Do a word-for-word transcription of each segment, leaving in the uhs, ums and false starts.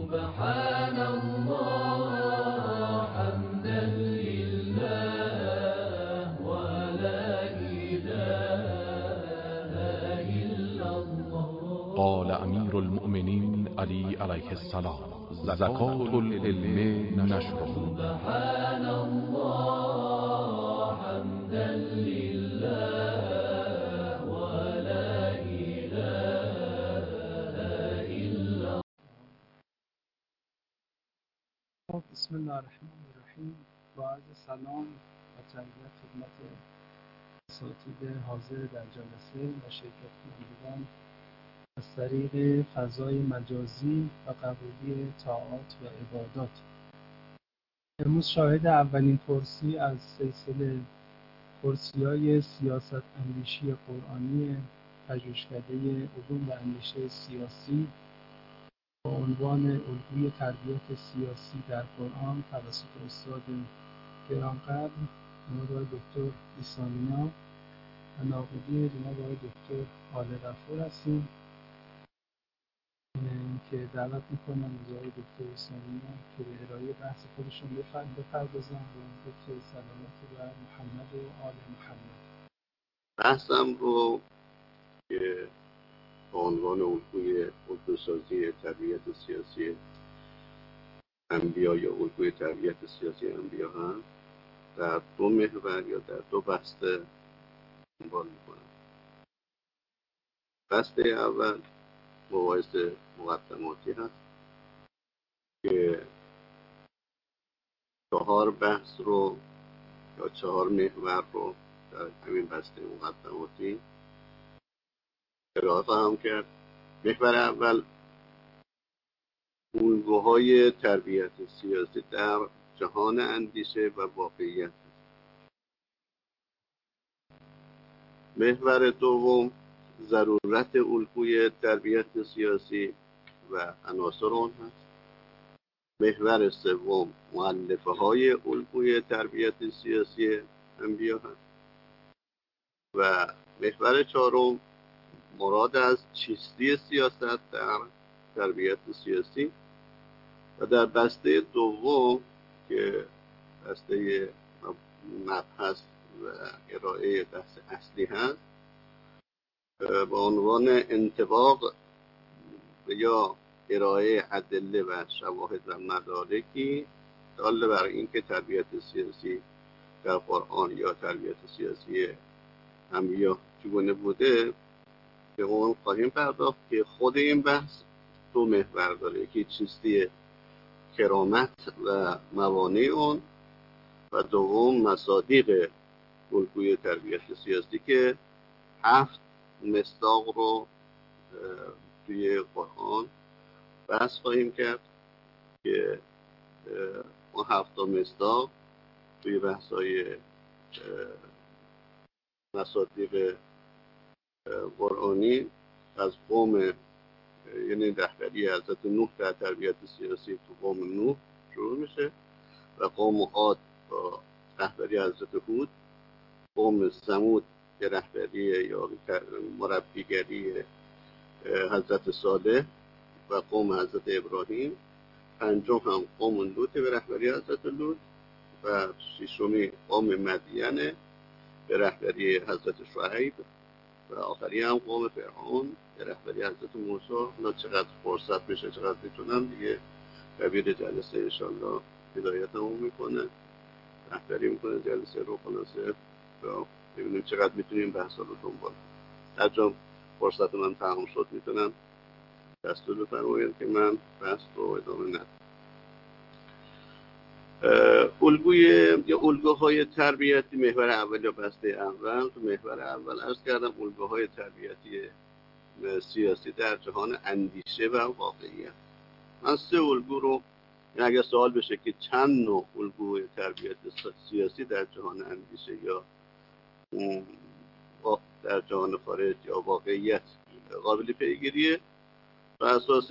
سبحان الله حمدا لله ولا إله إلا الله. قال امیر المؤمنین علی علیه السلام: زکات العلم نشره. سبحان الله حمدا لله ولا إله إلا الله. بسم الله الرحمن الرحیم. با عرض سلام و تحیت خدمت اساتید حاضر در جلسه و شرکت کنندگان از طریق فضای مجازی و قبولی طاعات و عبادات. امروز شاهد اولین کرسی از سلسله کرسی‌های سیاست اندیشی قرآنی پژوهشکده علوم و اندیشه سیاسی با عنوان الگوی تربیت سیاسی در قرآن توسط استاد گرانقدر جناب آقای دکتر ایسانیا و ناقدی جناب آقای دکتر آل غفور هستیم که دعوت میکنم از آقای دکتر ایسانیا که به ارائه بحث خودشون بپردازن و دکتر سلامت و محمد و آل محمد. بحثم رو که با عنوان الگوی الگوسازی تربیت سیاسی انبیا یا الگوی تربیت سیاسی انبیا هم در دو محور یا در دو بسته دنبال میکنم. بسته اول مباحث مقدماتی هست که چهار بحث رو یا چهار محور رو در همین بسته مقدماتی ارائه خواهم کرد. محور اول الگوهای تربیت سیاسی در جهان اندیشه و واقعیت. محور دوم ضرورت الگوی تربیت سیاسی و عناصر آن هست. محور سوم مؤلفه های الگوی تربیت سیاسی انبیا هست و محور چهارم مراد از چیستی سیاست در تربیت سیاسی و در بسته دوم که بسته مبحث و ارائه بحث اصلی هست با عنوان انطباق یا ارائه ادله و شواهد و مدارکی دال بر اینکه تربیت سیاسی در قرآن یا تربیت سیاسی انبیا چگونه بوده به اون خواهیم پرداخت که خود این بحث دو محور داره. یکی چیستی کرامت و موانع اون و دوم مصادیق الگوی تربیت سیاسی که هفت مصداق رو توی قرآن بحث خواهیم کرد که ما هفت مصداق توی بحث‌های مصادیق قرآنی از قوم یعنی رهبری حضرت نوح در تربیت سیاسی تو قوم نوح شروع میشه و قوم عاد با رهبری حضرت هود، قوم ثمود که رهبری یا مربیگری حضرت صالح و قوم حضرت ابراهیم، پنجم هم قوم لوط به رهبری حضرت لوط و ششمی قوم مدین به رهبری حضرت شعیب و آخری هم قوم فرعون به رهبری حضرت موسی. نه چقدر فرصت میشه چقدر میتونم دیگه کبیر جلسه انشالله هدایتمون میکنه رهبری میکنه جلسه رو خلاصه و ببینیم چقدر میتونیم بحثا رو دنبال کنیم. در جام فرصت من تمام شد میتونم دستور بفرمایید که من بحث رو ادامه ندم. الگوی یا الگوهای تربیتی محور اول یا بسته اول تو محور اول عرض کردم الگوهای تربیتی سیاسی در جهان اندیشه و واقعیت. من سه الگو رو اگه سوال بشه که چند نوع الگوی تربیت سیاسی در جهان اندیشه یا در جهان خارج یا واقعیت قابل پیگیریه بر اساس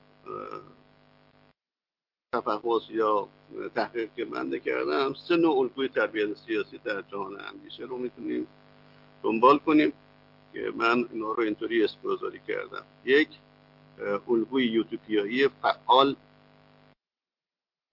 تفحص یا تحقیق که بنده کردم سه نوع الگوی تربیت سیاسی در جهان اندیشه رو میتونیم دنبال کنیم که من اینا رو اینطوری اسم گذاری کردم. یک، الگوی یوتوپیایی فعال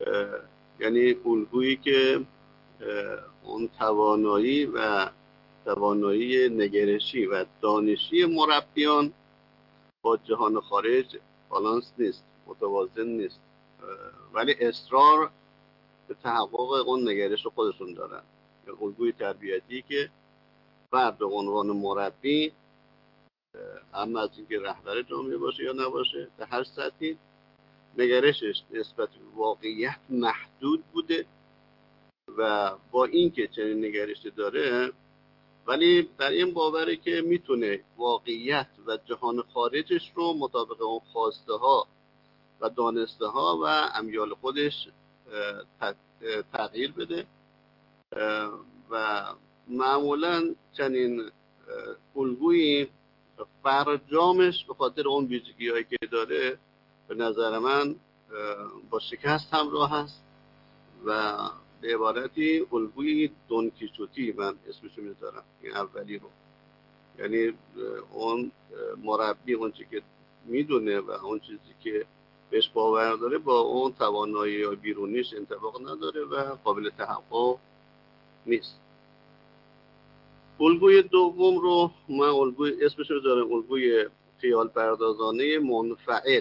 یعنی الگویی که اون توانایی و توانایی نگرشی و دانشی مربیان با جهان خارج بالانس نیست، متوازن نیست، ولی اصرار به تحقق اون نگرش خودشون دارن. الگوی تربیتی که فرد به عنوان مربی، اما از اینکه رهبر جامعه باشه یا نباشه، در هر سطحی نگرشش نسبت به واقعیت محدود بوده و با اینکه چنین نگرشی داره ولی بر این باوره که میتونه واقعیت و جهان خارجش رو مطابق اون خواسته ها و دانسته ها و امیال خودش تغییر بده و معمولا چنین الگویی فرجامش به خاطر اون ویژگی هایی که داره به نظر من با شکست همراه هست و به عبارتی الگوی دونکیشوتی من اسمشو میذارم این اولی رو. یعنی اون مربی اون چیزی که میدونه و اون چیزی که بهش باور داره با اون توانایی بیرونیش انطباق نداره و قابل تحقق نیست. الگوی دوم رو من الگوی اسمش رو دارم الگوی خیال پردازانه منفعل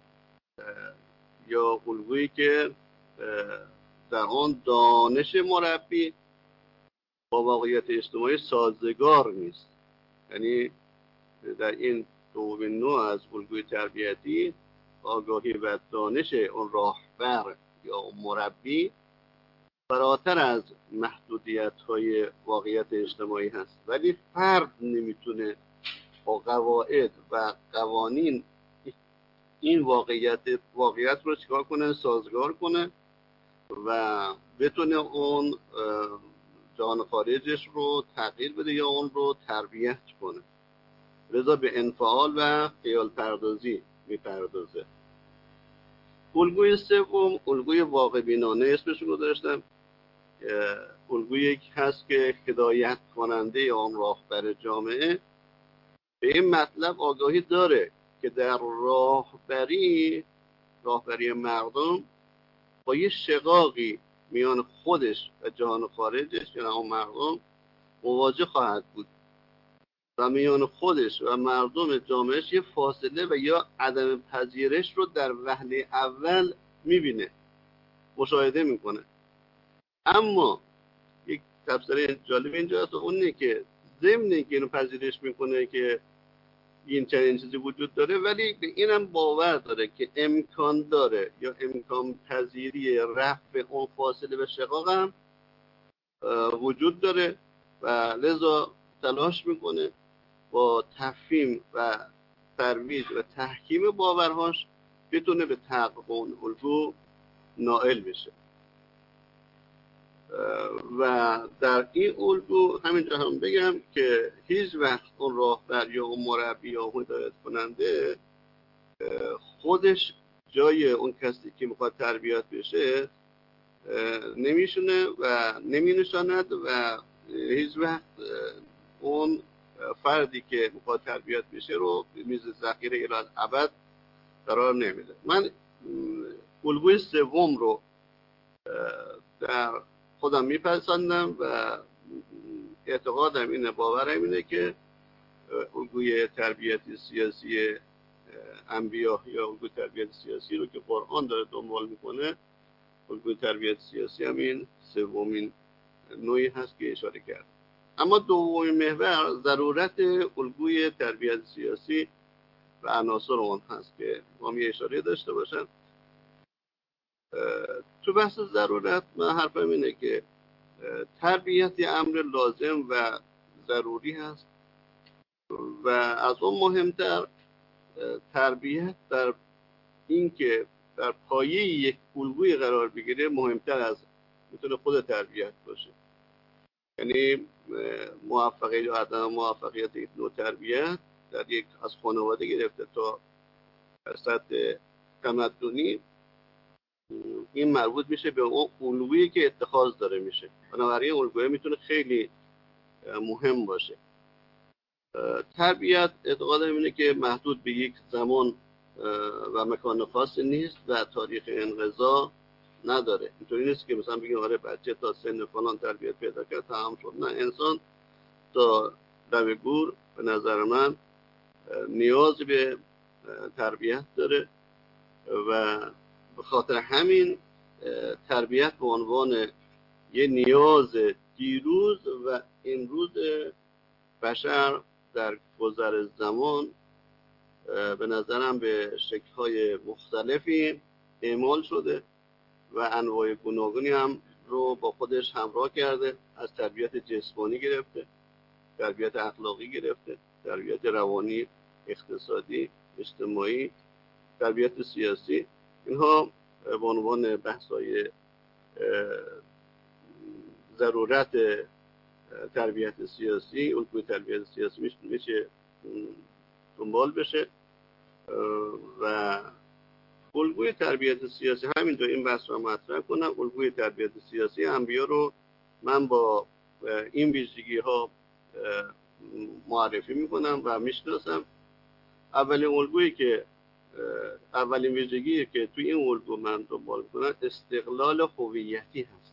یا الگویی که در آن دانش مربی با واقعیت اجتماعی سازگار نیست. یعنی در این دومین نوع از الگوی تربیتی آگاهی و دانش اون راهبر یا اون مربی فراتر از محدودیت‌های واقعیت اجتماعی هست، ولی فرد نمیتونه با قواعد و قوانین این واقعیت واقعیت رو چیکار کنه، سازگار کنه و بتونه اون جهان خارجش رو تغییر بده یا اون رو تربیت کنه. لذا به انفعال و خیال پردازی میپردازه. الگوی سوم الگوی واقع بینانه اسمش رو گذاشتم. الگویی هست که هدایت کننده یا اون راهبر جامعه به این مطلب آگاهی داره که در راهبری راهبری مردم با یه شقاقی میان خودش و جهان خارجش یعنی اون مردم مواجه خواهد بود و میان خودش و مردم جامعهش یه فاصله و یا عدم پذیرش رو در وهله اول میبینه، مشاهده میکنه. اما یک تفسیر جالب اینجاست، اونه که ضمن اینکه اینو پذیرش میکنه که این چنین چیزی وجود داره، ولی به اینم باور داره که امکان داره یا امکان پذیری رفع اون فاصله و شقاق هم وجود داره و لذا تلاش میکنه با تفهیم و ترویج و تحکیم باورهاش بتونه به تحقق اون الگو نائل بشه. و در این الگو همینجا هم بگم که هیچ وقت اون راهبر یا اون مربی یا اون هدایت کننده خودش جای اون کسی که میخواد تربیت بشه نمیشونه و نمینشاند و هیچ وقت اون فردی که میخواد تربیت بشه رو میز ذخیره الی الابد قرار نمیده. من الگوی سوم رو در خودم میپسندم و اعتقادم اینه، باورم اینه که الگوی تربیتی سیاسی انبیا یا الگوی تربیت سیاسی رو که قرآن داره دنبال میکنه، الگوی تربیت سیاسی هم این سومین نوعی هست که اشاره کرد. اما دومین محور ضرورت الگوی تربیت سیاسی و عناصر اون هست که ما می اشاره داشته باشم. تو بحث ضرورت من حرفم اینه که تربیت امر لازم و ضروری هست و از اون مهمتر تربیت در این که در پایه یک الگوی قرار بگیره مهمتر از میتونه خود تربیت باشه. یعنی موفقیت یا عدم موفقیت یک نوع تربیت در یک از خانواده گرفته تا سطح تمدنی این مربوط میشه به اون الگویی که اتخاذ داره میشه. بنابراین الگوی میتونه خیلی مهم باشه. تربیت اعتقادم اینه که محدود به یک زمان و مکان خاصی نیست و تاریخ انقضا نداره. اینطوری نیست که مثلا بگیم آره بچه تا سن فلان تربیت پیدا کرد تمام شد. نه، انسان تا لب گور به نظر من نیاز به تربیت داره و به خاطر همین تربیت به عنوان یه نیاز دیروز و امروز بشر در گذر زمان به نظرم به شکل‌های مختلفی اعمال شده و انواع گوناگونی هم رو با خودش همراه کرده، از تربیت جسمانی گرفته، تربیت اخلاقی گرفته، تربیت روانی، اقتصادی، اجتماعی، تربیت سیاسی. اینها به عنوان بحث‌های ضرورت تربیت سیاسی، الگوی تربیت سیاسی میشه دنبال بشه و الگوی تربیت سیاسی همینطور این بحث رو مطرح کنم. الگوی تربیت سیاسی انبیا رو من با این ویژگی ها معرفی میکنم و میشناسم. اولین الگویی که اولین ویژگی که توی این الگو من دنبال میکنم استقلال هویتی هست.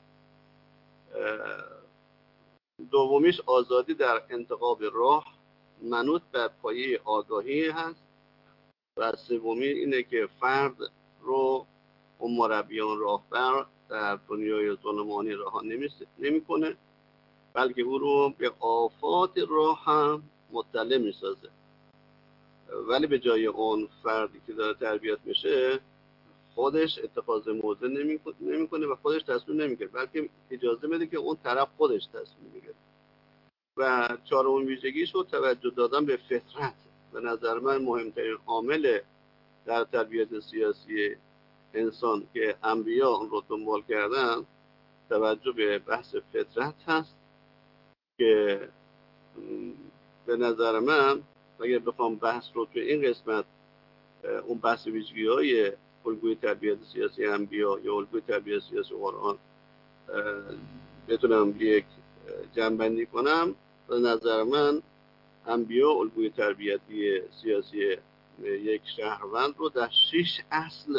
دومیش آزادی در انتخاب راه منوط بر پایه آگاهی هست و سومی اینه که فرد رو اون مربیان راهبر در دنیای ظلمانی رها نمی‌کنه، بلکه او رو به آفات راه هم مطلع می‌سازه. ولی به جای اون فردی که داره تربیت میشه خودش اتخاذ موضع نمی‌کنه و خودش تصمیم نمی‌گیره، بلکه اجازه میده که اون طرف خودش تصمیم بگیره. و چهارمین ویژگیش رو توجه دادن به فطرت. به نظر من مهمترین عامل در تربیت سیاسی انسان که انبیا اون رو دنبال کردن توجه به بحث فطرت هست که به نظر من اگر بخوام بحث رو توی این قسمت اون بحث ویژگی‌های الگوی تربیت سیاسی انبیا یا الگوی تربیت سیاسی قرآن بتونم یک جمع‌بندی کنم، به نظر من انبیا الگوی تربیتی سیاسی یک شهروند رو در شش اصل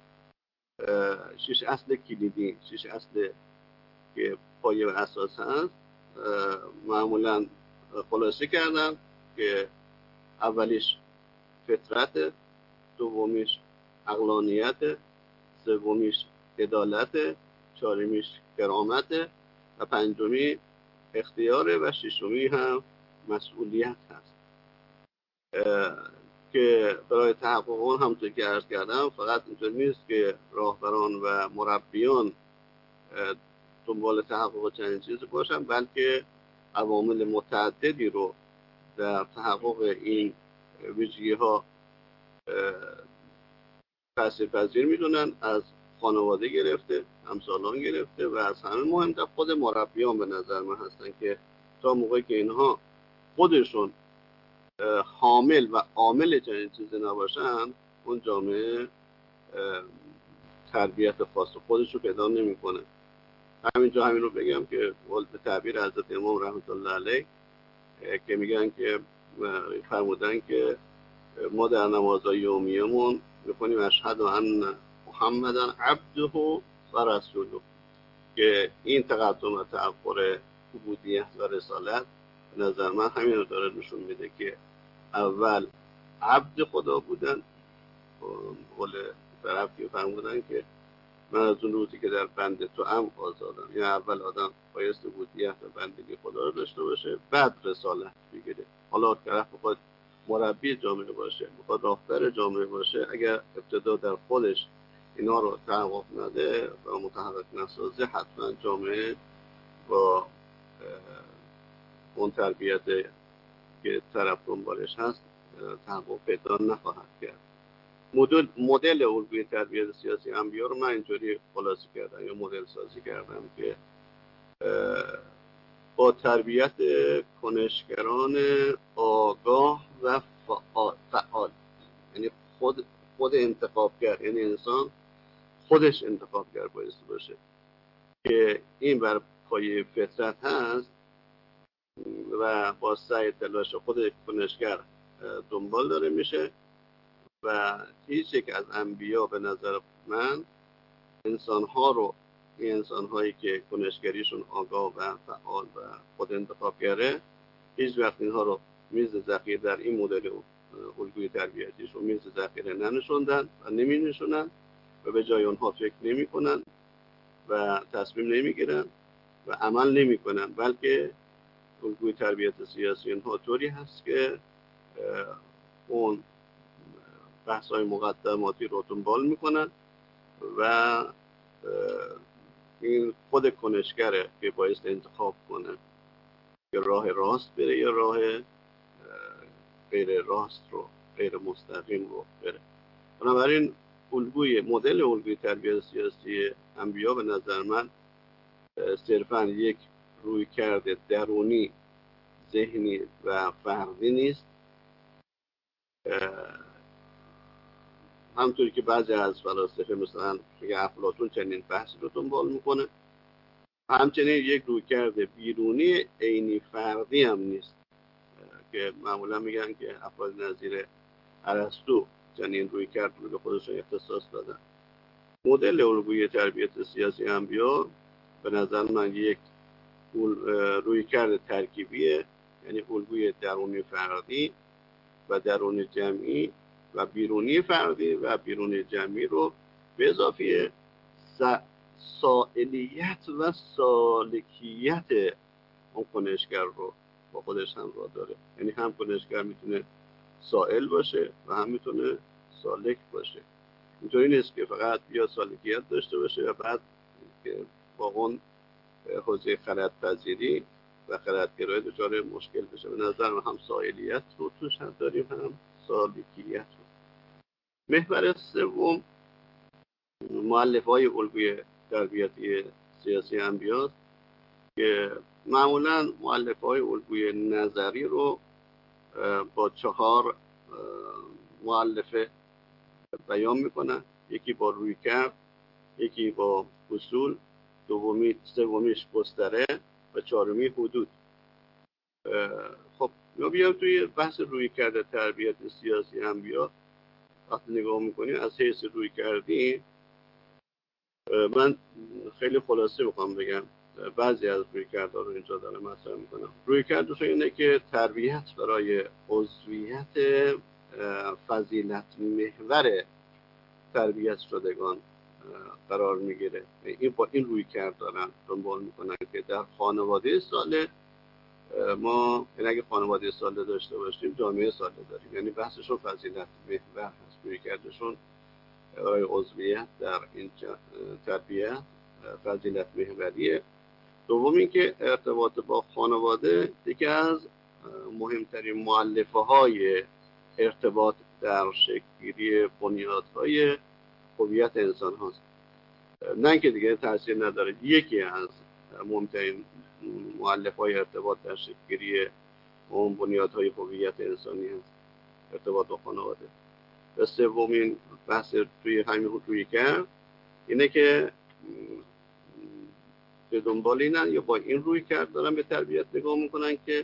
شش اصل کلیدی، شش اصل که پایه و اساس هست معمولا خلاصه کردن که اولیش فطرت، دومیش عقلانیت، سومیش عدالت، چهارمیش کرامت و پنجمی اختیاره و ششمی هم مسئولیت هست که برای تحقق اون همونطور که عرض کردم فقط اینطور نیست که راهبران و مربیان دنبال تحقق چنین چیزی باشن، بلکه عوامل متعددی رو در تحقق این ویژگی ها تاثیرپذیر میدونن، از خانواده گرفته، همسالان گرفته و از همه مهمتر خود مربیان به نظر من هستن که تا موقعی که اینها خودشون حامل و عامل چنین چیزی نباشن اون جامعه تربیت خاص خودش رو پیدا نمیکنه. همینجا همین رو بگم که به تعبیر حضرت امام رحمت الله علیه که میگن که فرمودن که ما در نمازهای یومیه‌مون میخونیم اشهد ان محمدن عبده و رسوله، که این تقدم و تأخر عبودیت و رسالت به نظر من همین رو داره نشون میده که اول عبد خدا بودن، قول طرف که فرمودن که من از اون روزی که در بند تو ام آزادم. یعنی اول آدم بایست عبودیت و بندگی خدا رو داشته باشه، بعد رسالت بگیره. حالا طرف بخواد مربی جامعه باشه، بخواد راهبر جامعه باشه، اگر ابتدا در خودش اینا رو تحقق نده و متحقق نسازه، حتما جامعه با اون تربیت که طرف دنبالش هست تحقق پیدا نخواهد کرد. مدل مدل الگوی تربیت سیاسی انبیا رو من اینطوری خلاصه کردم یا مدل سازی کردم که با تربیت کنشگران آگاه و فعال, فعال. یعنی خود خود انتخابگر، یعنی انسان خودش انتخابگر بایستی باشه که این بر پایه فطرت هست و با سعی تلاش خود کنشگر دنبال داره میشه و هیچ یک از انبیا به نظر من انسان‌ها رو، این انسان‌هایی که کنشگریشون آگاه و فعال و خود انتخابگره، هیچ وقت اینها رو میز ذخیره در این مدل الگوی تربیتیشون میز ذخیره ننشوندن و نمی‌نشونن و به جای اونها فکر نمی‌کنن و تصمیم نمی‌گیرن و عمل نمی‌کنن، بلکه الگوی تربیت سیاسی اینها طوری هست که اون بحث‌های مقدماتی رو دنبال می‌کنن و این خود کنشگره که باعث انتخاب کنه که راه راست بره یا راه غیر راست رو، غیر مستقیم رو بره. بنابراین الگوی مدل الگوی تربیت سیاسی انبیا به نظر من صرفاً یک رویکرد درونی، ذهنی و فردی نیست، همونطوری که بعضی از فلاسفه مثلا افلاطون چنین بحثی رو دنبال میکنه، همچنین یک رویکرد بیرونی عینی فردی هم نیست که معمولا میگن که افراد نظیر ارسطو چنین رویکرد رو به خودشون اختصاص دادن. مدل الگوی تربیت سیاسی انبیا به نظر من یک رویکرد ترکیبیه، یعنی الگوی درونی فردی و درونی جمعی و بیرونی فردی و بیرونی جمعی رو به اضافه سائلیت و سالکیت اون کنشگر رو با خودش همراه داره. یعنی هم کنشگر میتونه سائل باشه و هم میتونه سالک باشه. اینطوری نیست که فقط بیا سالکیت داشته باشه و بعد که با اون حوزه خردپذیری و خردگرایی دچار مشکل بشه. به نظر من هم سائلیت رو توش هم داریم، هم سالکیت رو. محور سوم مؤلفه‌های الگوی تربیتی سیاسی انبیاست که معمولا مؤلفه‌های الگوی نظری رو با چهار مؤلفه بیان میکنن. یکی با رویکرد، یکی با اصول، دومی سومیش گستره و چهارمی حدود. خب ما بیام توی بحث رویکرد تربیت سیاسی انبیا وقتی نگاه میکنیم از حیث رویکردی، من خیلی خلاصه بخوام بگم بعضی از رویکردها رو اینجا دارم مطرح میکنم. رویکردش اینه که تربیت برای عضویت فضیلت محور تربیت شدگان قرار میگیره. این با این رویکرد دارن دنبال میکنن که در خانواده ساله ما، یعنی اگه خانواده ساله داشته باشیم جامعه ساله داریم، یعنی بحثشون فضیلت محور هست. رویکردشون برای عضویت در این تربیت فضیلت محوریه. دوم اینکه ارتباط با خانواده یکی از مهمترین مؤلفه های ارتباط در شکل‌گیری بنیادهای هویت انسان هاست. نه اینکه دیگه تاثیر نداره، یکی از مهمترین مؤلفه های ارتباط در شکل‌گیری اون بنیادهای هویت انسانی هست، ارتباط با خانواده. و سومین بحث توی همین رویکرد اینه که به دنبال اینن یا با این رویکرد دارن به تربیت نگاه میکنن که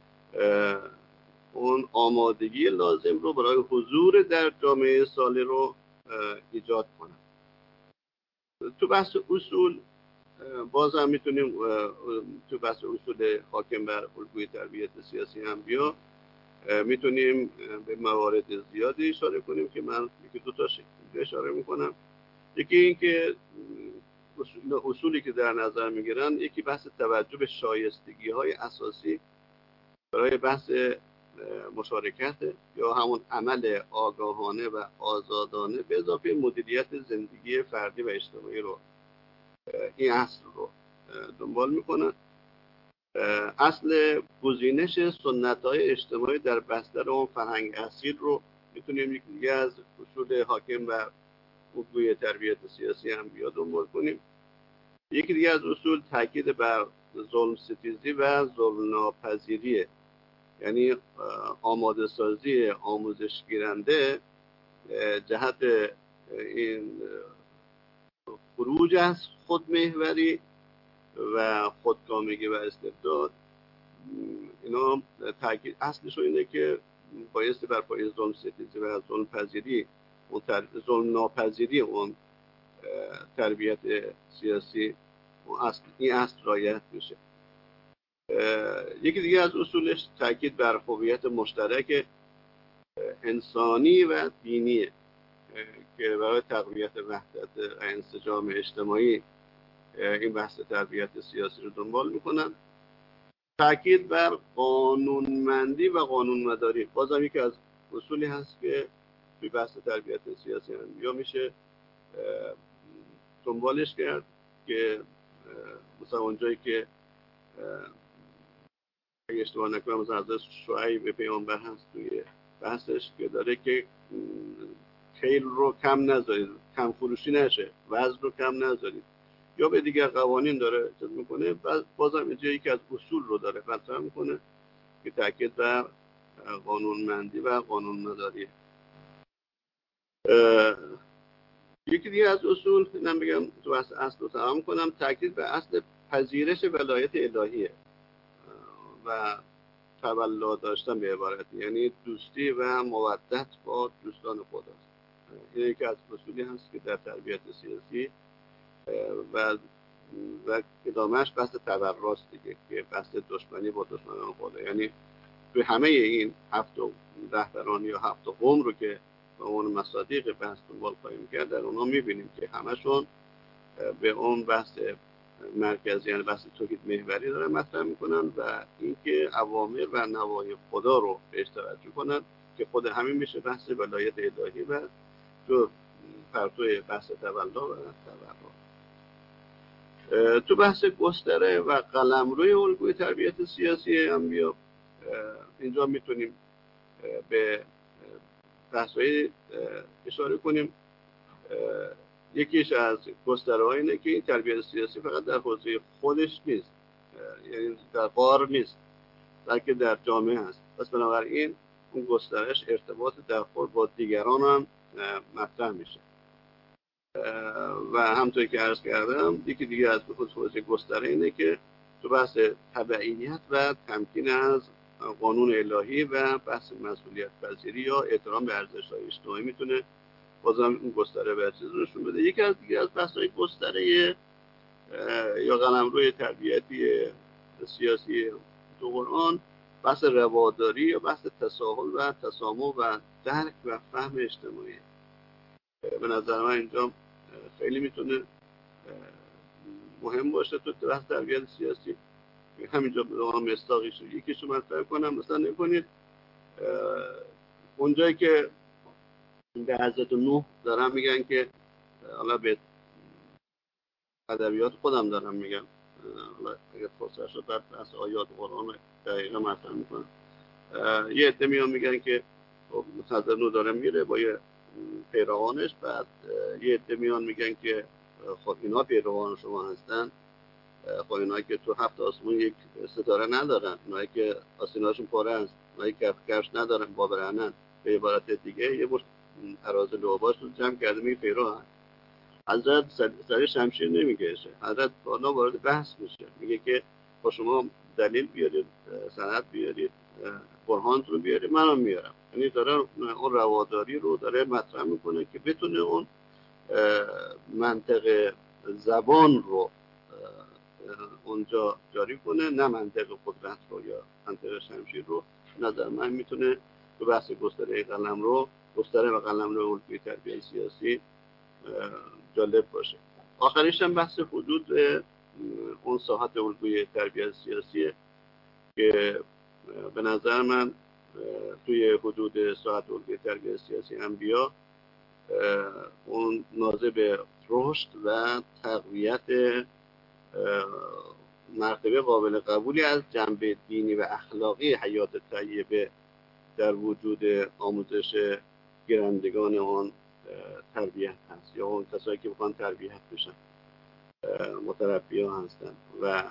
اون آمادگی لازم رو برای حضور در جامعه ساله رو ایجاد کنن. تو بحث اصول باز هم میتونیم تو بحث اصول حاکم بر الگوی تربیت سیاسی انبیا میتونیم به موارد زیادی اشاره کنیم که من یکی دو تاش اشاره میکنم. یکی این که اصولی که در نظر میگیرن، یکی بحث توجه به شایستگی های اساسی برای بحث مشارکت یا همون عمل آگاهانه و آزادانه به اضافه مدیریت زندگی فردی و اجتماعی رو، این اصل رو دنبال میکنن. اصل گزینش سنت‌های اجتماعی در بستر اون فرهنگ اصیل رو میتونیم یکی از اصول حاکم بر الگوی تربیت سیاسی انبیا دنبال کنیم. یکی دیگه از اصول تاکید بر ظلم ستیزی و ظلم ناپذیریه، یعنی آماده سازی آموزش گیرنده جهت این خروج از خودمحوری و خودکامگی و استبداد. اینا تاکید اصلش اینه که بایستی بر پایه ظلم ستیزی و ظلم پذیری، ظلم ناپذیری اون تربیت سیاسی این اصل رعایت میشه. یکی دیگه از اصولش تاکید بر هویت مشترک انسانی و دینیه که برای تقویت وحدت و انسجام اجتماعی این بحث تربیت سیاسی رو دنبال میکنن. تاکید بر قانونمندی و قانونمداری بازم یکی از اصولی هست که توی بحث تربیت سیاسی انبیا میشه دنبالش کرد که مثلا اونجایی که اگه اشتباه نکنم مثلا حضرت شعیب پیامبر هست توی بحثش که داره که کیل رو کم نذارید، کم فروشی نشه، وزن رو کم نذارید، یا به دیگر قوانین داره چیز میکنه. بازم اینجا یکی از اصول رو داره مطرح میکنه که تاکید بر قانونمندی و قانونمداری. یکی دیگه از اصول اینم بگم تو بحث اصل رو تمام کنم، تاکید بر اصل پذیرش ولایت الهیه و تولا داشتن به عبارتی، یعنی دوستی و مودت با دوستان خداست. این یکی از اصولی هست که در تربیت سیاسی و و ادامهش بحث تبراست دیگه، که بحث دشمنی با دشمنان خدا، یعنی توی همه این هفت رهبران یا هفت قوم رو که به عنوان مصادیق بحث دنبال خواهیم کرد، در اونها میبینیم که همشون به اون بحث مرکزی یعنی بحث توحید محوری دارن مطرح میکنن و اینکه اوامر و نواهی خدا رو بهش توجه کنن که خود همین میشه بحث ولایت الهی و تو پرتوی بحث تولا و تبرا. تو بحث گستره و قلمروی الگوی تربیت سیاسی انبیا اینجا میتونیم به بحث‌های اشاره کنیم. یکیش از گستره‌ها اینه که این تربیت سیاسی فقط در حوزه خودش نیست، یعنی در غار نیست، بلکه در جامعه هست. پس بنابراین اون گسترش ارتباط در خود با دیگران هم مطرح میشه و همونطور که عرض کردم یکی دیگه از حوزه گستره اینه که تو بحث تبعیت و تمکین از قانون الهی و بحث مسئولیت پذیری یا احترام به ارزش‌های اجتماعی میتونه بازم اون گستره به چیز نشون بده. یکی از دیگه از بحث‌های گستره یا قلمروی تربیتی سیاسی تو قرآن بحث رواداری یا بحث تساهل و تسامح و درک و فهم اجتماعی. به نظر من اینجا خیلی میتونه مهم باشه تو بحث تربیت سیاسی. همینجا به هم مستاقیش یکیشو مطرح کنم. مثلا نکنید اونجایی که به حضرت نوح دارن میگن که حالا به ادبیات خودم دارم میگم، حالا اگه فرصت شد بعد از آیات قرآن دقیقا مطرح میکنم. یه عده میان میگن که حضرت نوح داره میره با یه پیروانش، بعد یه عده میان میگن که خب اینا پیروان شما هستن، خب اینا که تو هفت آسمون یک ستاره ندارن، اینا که آسیناشون پاره است، اینا که کفش ندارن با برهنن، به عبارت دیگه یه مشت اراز لعباش رو جمع کرده می پیرو هست. حضرت سر شمشیر نمیکشه، حضرت بالا وارد بحث میشه، میگه که با شما دلیل بیارید، سند بیارید، برهان رو بیارید، منم میارم. یعنی داره اون رواداری رو داره مطرح میکنه که بتونه اون منطق زبان رو اونجا جاری کنه، نه منطق قدرت رو یا منطق شمشیر رو. نظر من میتونه تو بحث گستره قلم رو گستره و قلم رو الگوی تربیت سیاسی جالب باشه. آخریش هم بحث حدود اون ساحت الگوی تربیت سیاسیه که به نظر من توی حدود ساحت الگوی تربیت سیاسی انبیا اون ناظر به رشد و تقویت مرتبه قابل قبولی از جنبه دینی و اخلاقی حیات طیبه در وجود آموزش گیرندگان آن تربیت هست یا اون کسایی که بخوان تربیت بشن متربی ها هستن و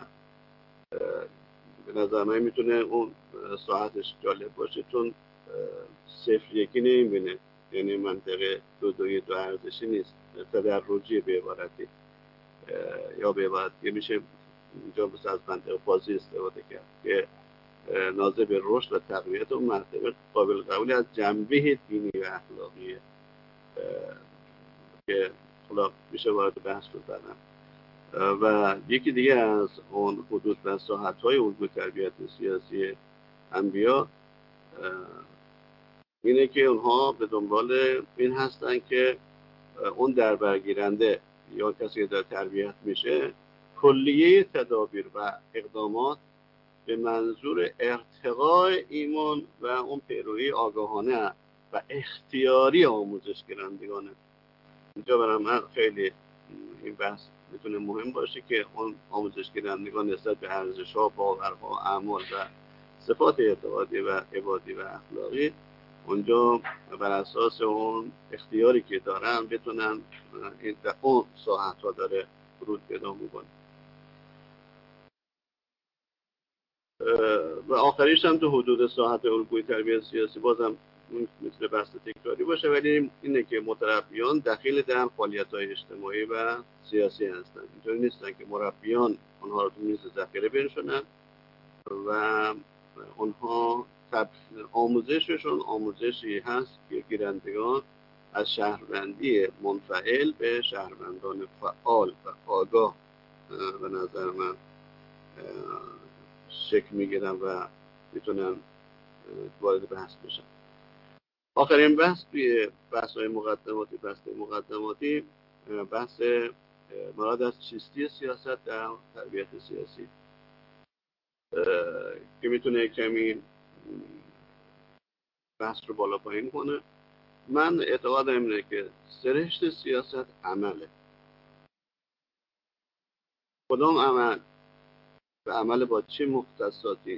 به نظر من میتونه اون ساعتش جالب باشه چون صفر یکی نمیبینه، یعنی منطقه دو دوی دو ارزشی نیست، تدرجی به عبارتی یا به عبارتی میشه اینجا بس از منطقه بازی استفاده کرد که ناظر به رشد و تقویت اون مرتبه قابل قبولی از جنبه دینی و اخلاقی که حالا میشه وارد بحث شد بعداً. و یکی دیگه از اون حدود و ساحت‌های الگوی تربیت سیاسی انبیا اینه که اونها به دنبال این هستن که اون در برگیرنده یا کسی که در تربیت میشه کلیه تدابیر و اقدامات به منظور ارتقای ایمان و اون پیروی آگاهانه و اختیاری آموزش گیرندگانه. اینجا برای من خیلی این بحث میتونه مهم باشه که اون آموزش گیرندگان نسبت به ارزش‌ها، باورها، اعمال و صفات اعتقادی و عبادی و اخلاقی اونجا بر اساس اون اختیاری که دارن بتونن این در اون ساحت‌ها داره ورود پیدا میکنه. و آخریش هم تو حدود ساحت الگوی تربیت سیاسی بازم مثل بحث تکراری باشه، ولی اینه که متربیان دخیل در فعالیت‌های اجتماعی و سیاسی هستن. اینطوری نیستن که مربیان اونها رو تو میز ذخیره بنشونن و اونها آموزششون آموزشی هست که گیرندگان از شهروندی منفعل به شهروندان فعال و آگاه به نظر من شکل میگیرن و میتونن وارد بحث بشن. آخرین بحث توی بحث‌های مقدماتی بحث مقدماتی بحث مراد از چیستی سیاست در تربیت سیاسی که میتونه کمی بحث رو بالا پایین کنه. من اعتقادم اینه که سرشت سیاست عمله. کدام عمل و عمل با چه مختصاتی؟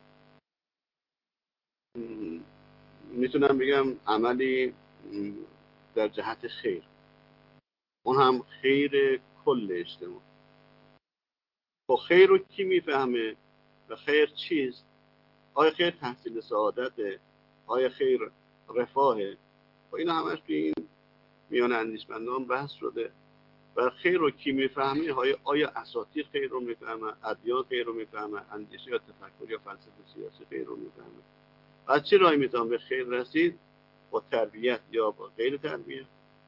میتونم بگم عملی در جهت خیر، اون هم خیر کل اجتماع. خب خیر رو کی میفهمه و خیر چیست؟ آیا خیر تحصیل سعادته؟ آیا خیر رفاهه؟ و اینا همش توی این میان اندیشمندان بحث شده. و خیر رو کی میفهمه؟ آیا اساطیر خیر رو میفهمه؟ ادیان خیر رو میفهمه؟ اندیشه یا تفکر یا فلسفه سیاسی خیر رو میفهمه؟ از چه راهی میتونم به خیر رسید؟ با تربیت یا با غیر تربیت؟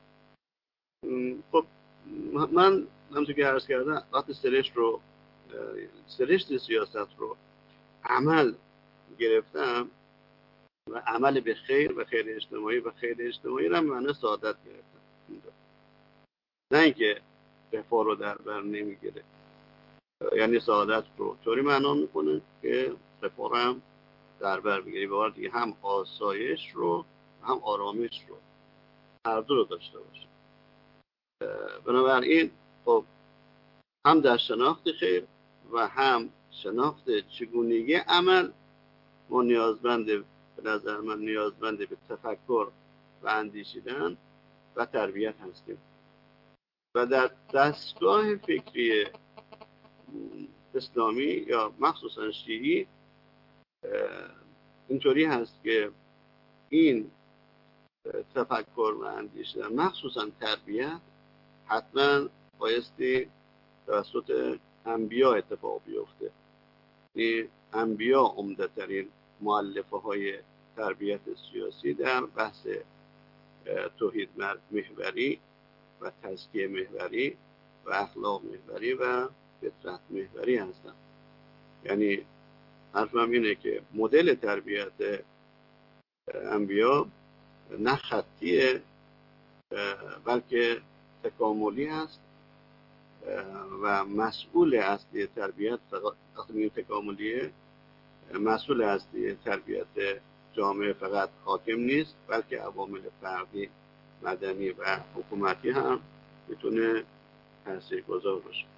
خب من همونطور که عرض کردم وقتی سرشت رو سرشت سیاست رو عمل گرفتم و عمل به خیر و خیر اجتماعی و خیر اجتماعی رو معنی سعادت گرفتم، نه اینکه رفاه رو در بر نمیگیره. یعنی سعادت رو طوری معنا میکنه که رفاه رو هم در بر بگیری، به دیگه هم آسایش رو هم آرامش رو هر دو رو داشته باشه. بنابراین خب هم در شناخت خیر و هم شناخت چگونگی عمل ما نیازمند به نظر من نیازمند به تفکر و اندیشیدن و تربیت هستیم. و در دستگاه فکری اسلامی یا مخصوصا شیعی اینطوری هست که این تفکر و اندیشیدن مخصوصا تربیت حتما بایستی توسط انبیا اتفاق بیفته. این انبیا عمده‌ترین مؤلفه های تربیت سیاسی در بحث توحید محوری و تزکیه محوری و اخلاق محوری و فطرت محوری هستند. یعنی حرفم اینه که مدل تربیت انبیا نه خطیه بلکه تکاملی هست و مسئول اصلی تربیت وقتی میگیم تکاملیه مسئول اصلی تربیت جامعه فقط حاکم نیست بلکه عوامل فردی، مدنی و حکومتی هم میتونه تاثیرگذار باشه.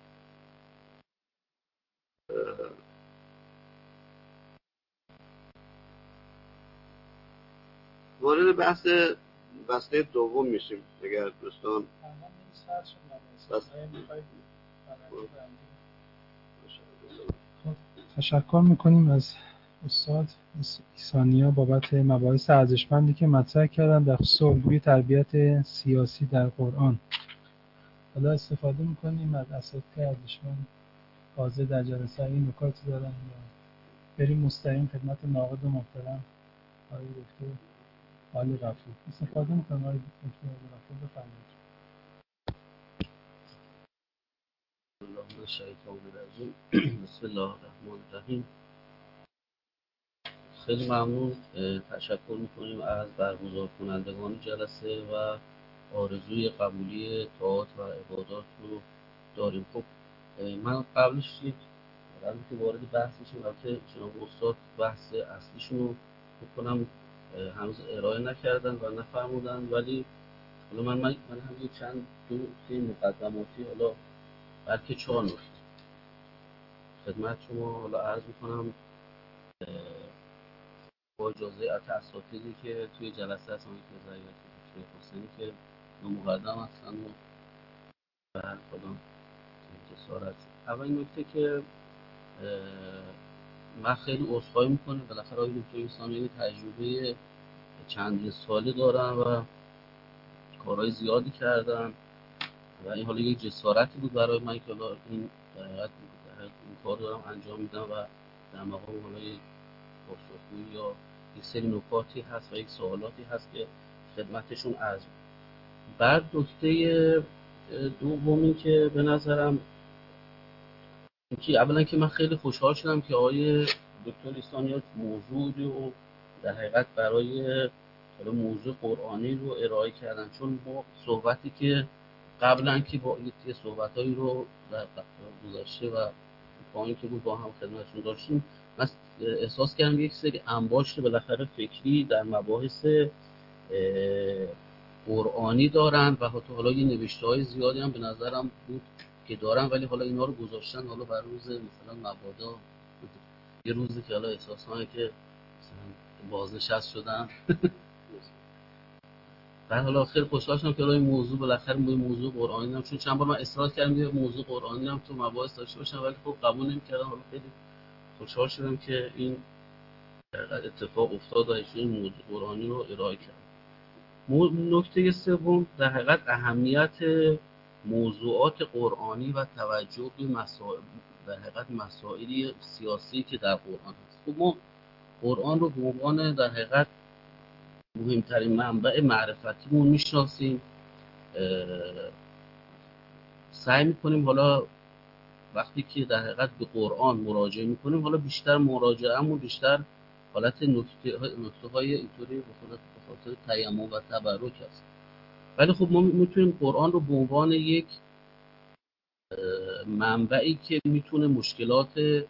وارد بحث بسته دوم میشیم اگر دوستان تشکر میکنیم از استاد ایسانیا بابت مباحث ارزشمندی که مطرح کردن در خصوص الگوی تربیت سیاسی در قرآن. حالا استفاده میکنیم از اساتید ارزشمند حاضر در جلسه این نکاتی دارن یا بریم مستقیم خدمت ناقد و محترم آقای دکتر آل غفور استفاده میکنم. آقای دکتر آل غفور بفرمایید. الشیطان الرجیم. بسم الله الرحمن الرحیم. خیلی ممنون، تشکر میکنیم از برگزار کنندگان جلسه و آرزوی قبولی طاعات و عبادات رو داریم. خب من قبلش یک قبل که وارد بحث بشیم، البته جناب استاد بحث اصلیشون رو بکنم هنوز ارائه نکردن و نفرمودن، ولی حالا من من من هم یک چند دو نکته مقدماتی، حالا بلکه چهار نکته خدمت شما حالا عرض میکنم با اجازه از اساتیدی که توی جلسه هستن که زیاد شیخ حسینی که مقدم هستن و بعد خدا جسارت. اول نکته که من خیلی عذرخواهی میکنم، بالاخره آقای دکتر ایسانی تجربه چند ساله دارن و کارهای زیادی کردن و این حالا یک جسارتی بود برای من که حالا این این کار دارم انجام میدم و در مقام حالا یک پاسخگویی یا یک سری نکاتی هست و یک سوالاتی هست که خدمتشون عرض. بعد نکته دومی که به نظرم که اولا که من خیلی خوشحال شدم که آقای دکتر ایسانی موضوعی رو در حقیقت برای حالا موضوع قرآنی رو ارائه کردن، چون ما صحبتی که قبلا که با یه صحبتایی رو در گذشته و با این که بود با هم خدمتشون داشتیم، من احساس کردم یک سری انباشت بالاخره فکری در مباحث قرآنی دارن و حتی حالا یه نوشته‌های زیادی هم به نظرم بود که دارن، ولی حالا اینا رو گذاشتن حالا بر روز مثلا مبادا یه روزی که حالا احساس کنه که مثلا بازنشست شدن. بعد حالا خیلی خوشحال شدم که حالا این موضوع بالاخره این موضوع قرآنی هم، چون چند بار من اصرار کردم یه موضوع قرآنی هم تو مباحث داشته باشم ولی خب قبول نمی‌کردم. حالا خیلی خوشحال شدم که این اتفاق افتاد و این موضوع قرآنی رو ارائه کردم. نکته سوم در حقیقت اهمیت موضوعات قرآنی و توجه به مسائل در حقیقت مسائلی سیاسی که در قرآن هست. خب ما قرآن رو به عنوان در حقیقت مهمترین منبع معرفتیمون میشناسیم، سعی میکنیم حالا وقتی که در حقیقت به قرآن مراجعه میکنیم حالا بیشتر مراجعه‌مون بیشتر حالت نکته نکته های اینطوری به خاطر تیمم و تبرک است، ولی خب ما میتونیم قرآن رو به عنوان یک منبعی که میتونه مشکلات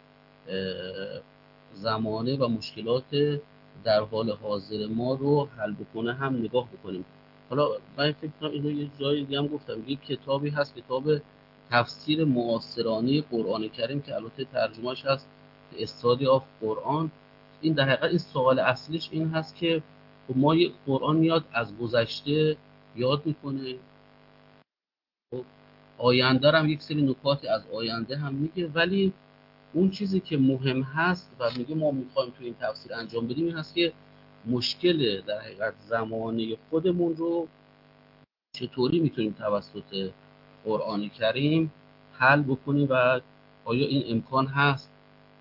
زمانه و مشکلات در حال حاضر ما رو حل بکنه هم نگاه بکنیم. حالا من فکر کنم اینو یه جایی دیگه هم گفتم، یک کتابی هست کتاب تفسیر معاصرانه قرآن کریم که البته ترجمهش هست استادی آف قرآن. این در حقیقت این سوال اصلیش این هست که ما یک قرآن میاد از گذشته یاد میکنه، آینده هم یک سری نکات از آینده هم میگه، ولی اون چیزی که مهم هست و میگه ما میخوایم تو این تفسیر انجام بدیم این هست که مشکل در حقیقت زمانه خودمون رو چطوری میتونیم توسط قرآن کریم حل بکنیم و آیا این امکان هست،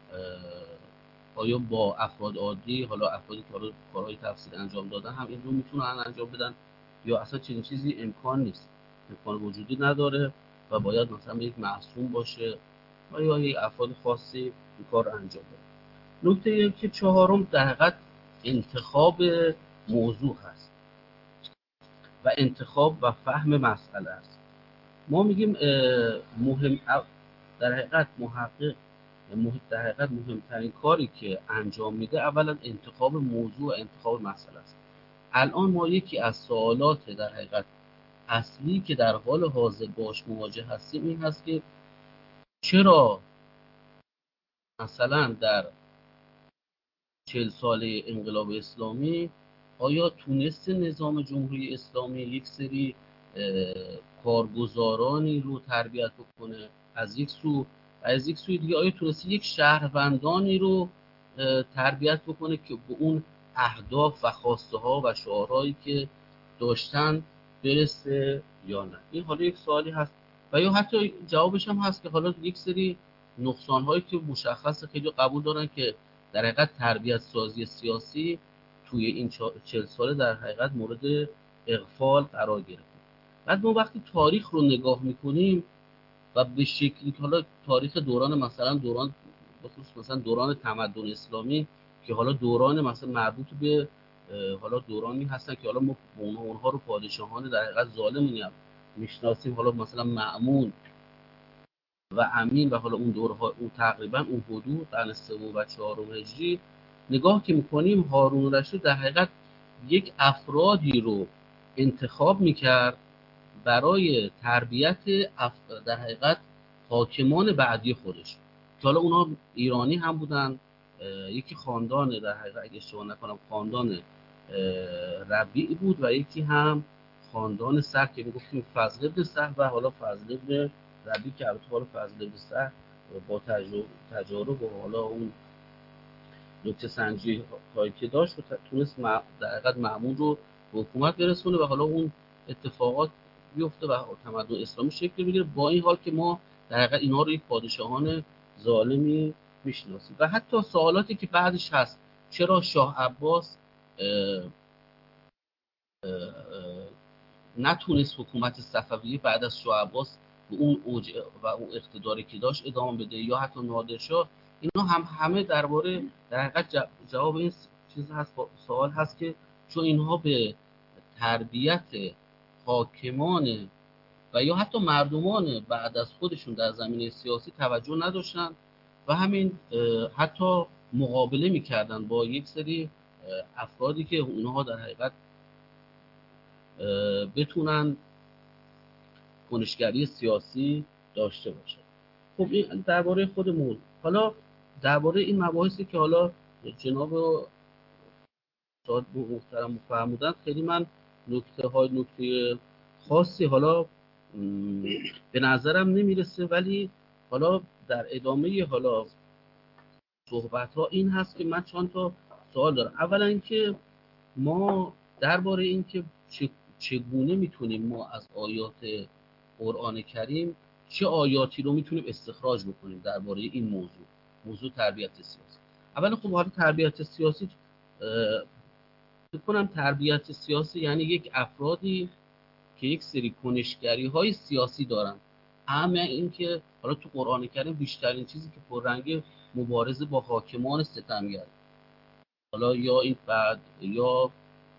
آیا با افراد عادی حالا افرادی که کارهای تفسیر انجام دادن هم این رو میتونن انجام بدن یا اصلا چنین چیزی امکان نیست، امکان وجودی نداره و باید مثلا یک معصوم باشه و یا یک افراد خاصی این کار رو انجام بده. نکته که چهارم در حقیقت انتخاب موضوع هست و انتخاب و فهم مسئله است. ما میگیم مهم در حقیقت محقق در حقیقت مهمترین کاری که انجام میده اولا انتخاب موضوع و انتخاب مسئله است. الان ما یکی از سوالات در حقیقت اصلی که در حال حاضر باش مواجه هستیم این هست که چرا مثلا در چهل ساله انقلاب اسلامی آیا تونست نظام جمهوری اسلامی یک سری کارگزارانی رو تربیت بکنه از یک سو، از یک سوی دیگه آیا تونست یک شهروندانی رو تربیت بکنه که به اون اهداف و خواسته ها و شعارهایی که داشتن برسه یا نه؟ این حالا یک سوالی هست و یا حتی جوابش هم هست که حالا یک سری نقصان هایی که مشخصه خیلی قبول دارن که در حقیقت تربیت سازی سیاسی توی این چهل ساله در حقیقت مورد اغفال قرار گرفت. بعد ما وقتی تاریخ رو نگاه میکنیم و به شکلی که حالا تاریخ دوران مثلا دوران بخصوص مثلا دوران تمدن اسلامی که حالا دوران مثلا مربوط به حالا دورانی هستن که حالا ما اونها, اونها رو پادشاهان در حقیقت ظالمونی هم میشناسیم، حالا مثلا مأمون و امین و حالا اون دورها اون تقریبا اون حدود قرن سوم و چهارم هجری نگاه که میکنیم هارون الرشید در حقیقت یک افرادی رو انتخاب میکرد برای تربیت اف... در حقیقت حاکمان بعدی خودش که حالا اونا ایرانی هم بودن. یکی خاندان در حقیقت اگه اشتباه نکنم خاندان ربیع بود و یکی هم خاندان سهر که میگفتیم فضل ابن سهر و حالا فضل ابن ربیع که البته حالا فضل ابن سهر با تجربه تجارب و حالا اون نکته سنجی هایی که داشت و تونست در حقیقت مأمون رو به حکومت برسونه و حالا اون اتفاقات بیفته و تمدن اسلامی شکل بگیره. با این حال که ما در حقیقت اینها رو یک پادشاهان ظالمی میشناسیم و حتی سوالاتی که بعدش هست چرا شاه عباس اه اه اه نتونست حکومت صفویه بعد از شاه عباس به اون اوج و اون اقتداری که داشت ادامه بده یا حتی نادرشاه، اینا هم همه درباره در حقیقت جواب این چیز هست، سوال هست که چون اینها به تربیت حاکمان و یا حتی مردمان بعد از خودشون در زمینه سیاسی توجه نداشتن و همین حتی مقابله میکردن با یک سری افرادی که اونها در حقیقت بتونن کنشگری سیاسی داشته باشه. خب این درباره خودمون. حالا درباره این مباحثی که حالا جناب استاد محترم فرمودن خیلی من نکته های نکته خاصی حالا به نظرم نمیرسه، ولی حالا در ادامه حالا صحبت ها این هست که من چند تا سوال دارم. اولا اینکه ما درباره اینکه چگونه میتونیم ما از آیات قرآن کریم چه آیاتی رو میتونیم استخراج بکنیم درباره این موضوع موضوع تربیت سیاسی. اولا خب حالا تربیت سیاسی فکر کنم تربیت سیاسی یعنی یک افرادی که یک سری کنشگری های سیاسی دارن. اما اینکه حالا تو قرآن کریم بیشترین چیزی که پررنگ مبارزه با حاکمان ستمگر، حالا یا این بعد یا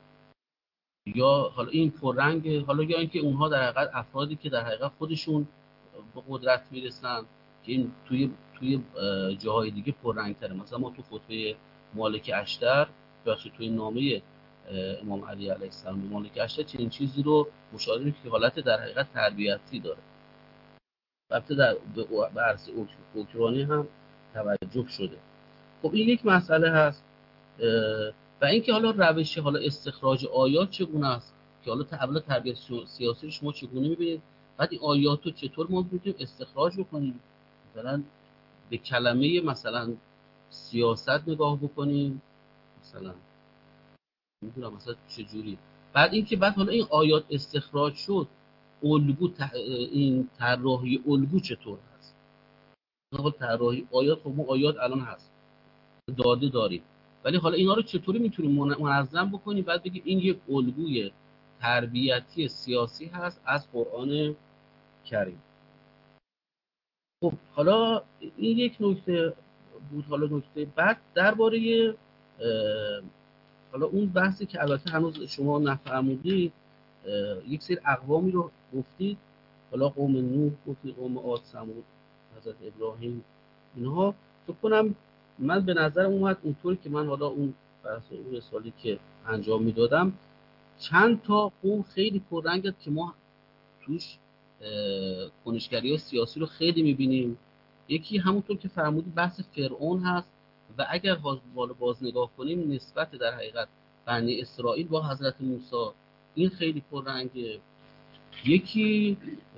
یا حالا این پررنگ، حالا یا اینکه اونها در حقیقت افرادی که در حقیقت خودشون به قدرت میرسن که این توی توی جاهای دیگه پررنگ تره. مثلا ما تو خطبه مالک اشتر باشه توی نامه امام علی علیه السلام مالک اشتر چنین چیزی رو مشاهده می‌کنیم که حالت در حقیقت تربیتی داره. البته در به عرصه اوکراینی هم توجه شده. خب این یک مسئله هست و اینکه حالا روش حالا استخراج آیات چگونه است که حالا تبلیغ تربیت سیاسی شما چگونه می‌بینید، بعد این آیات رو چطور ما می‌تونیم استخراج بکنیم، مثلا به کلمه مثلا سیاست نگاه بکنیم، مثلا می‌دونم مثلا چه جوری. بعد اینکه بعد حالا این آیات استخراج شد الگو ت... این طراحی الگو چطور هست؟ حالا طراحی آیات خب آیات الان هست داده داریم، ولی حالا اینا رو چطوری میتونیم منظم بکنیم بعد بگیم این یک الگوی تربیتی سیاسی هست از قرآن کریم. خب حالا این یک نکته بود. حالا نکته بعد درباره حالا اون بحثی که البته هنوز شما نفرمودید، یک سری اقوامی رو گفتید، حالا قوم نوح گفتید، قوم عاد، ثمود، حضرت ابراهیم، اینها فکر کنم من به نظرم اومد اونطوری که من حالا اون بحث اون رسالی که انجام میدادم چند تا قوم خیلی پررنگت که ما توش کنشگری سیاسی رو خیلی میبینیم. یکی همونطور که فرمودید بحث فرعون هست و اگر بالا باز نگاه کنیم نسبت در حقیقت بنی اسرائیل با حضرت موسی این خیلی پررنگه. یکی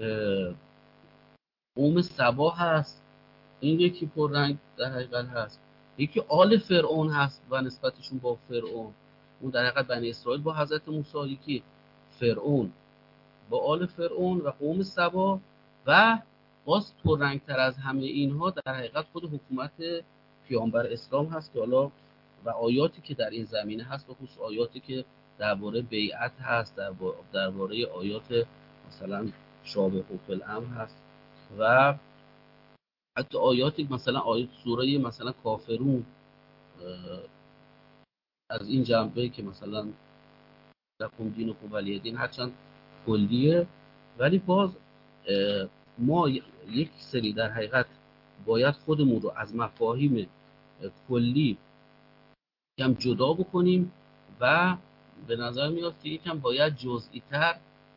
قوم سبا هست، این یکی پررنگ در حقیقت هست. یکی آل فرعون هست و نسبتشون با فرعون، اون در حقیقت بنی اسرائیل با حضرت موسی، یکی فرعون با آل فرعون و قوم سبا و باز پررنگتر از همه اینها در حقیقت خود حکومت پیامبر اسلام هست که حالا و آیاتی که در این زمینه هست و خصوص آیاتی که درباره بیعت هست، درباره آیات مثلا شابه و الامر هست و حتی آیاتی مثلا آیات سوره مثلا کافرون از این جنبه که مثلا لکم دینکم ولی دین هرچند کلیه، ولی باز ما یک سری در حقیقت باید خودمون رو از مفاهیم کلی کم جدا بکنیم و به نظر میاد که یکم باید جزئی تر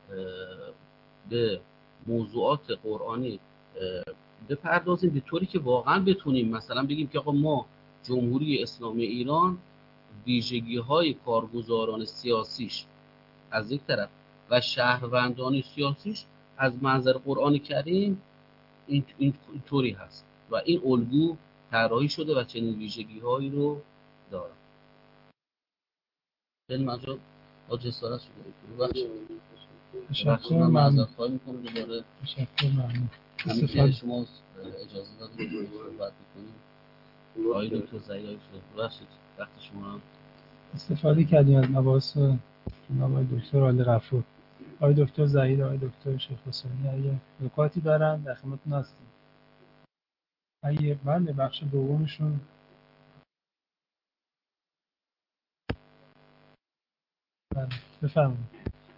به موضوعات قرآنی بپردازیم، به طوری که واقعا بتونیم مثلا بگیم که آقا ما جمهوری اسلامی ایران ویژگی‌های کارگزاران سیاسیش از یک طرف و شهروندان سیاسیش از منظر قرآن کریم این اینطوری هست و این الگو طراحی شده و چنین ویژگی‌هایی رو داره. خیلی مجال با جسارت شده ببخشید. تشکر من ممنون. معذرت خواهی می‌کنم دوباره. تشکر ممنون. همین که شما اجازه دادید که صحبت بکنیم. آقای دکتر زایی ببخشید وقت شما استفاده کردیم از مباحث جناب آقای دکتر علی غفور. آقای دکتر زهیر، آقای دکتر شیخ حسینی اگه نکاتی دارن در خدمتتون هستیم. اگه بله بخش دومشون بله بفرمایید.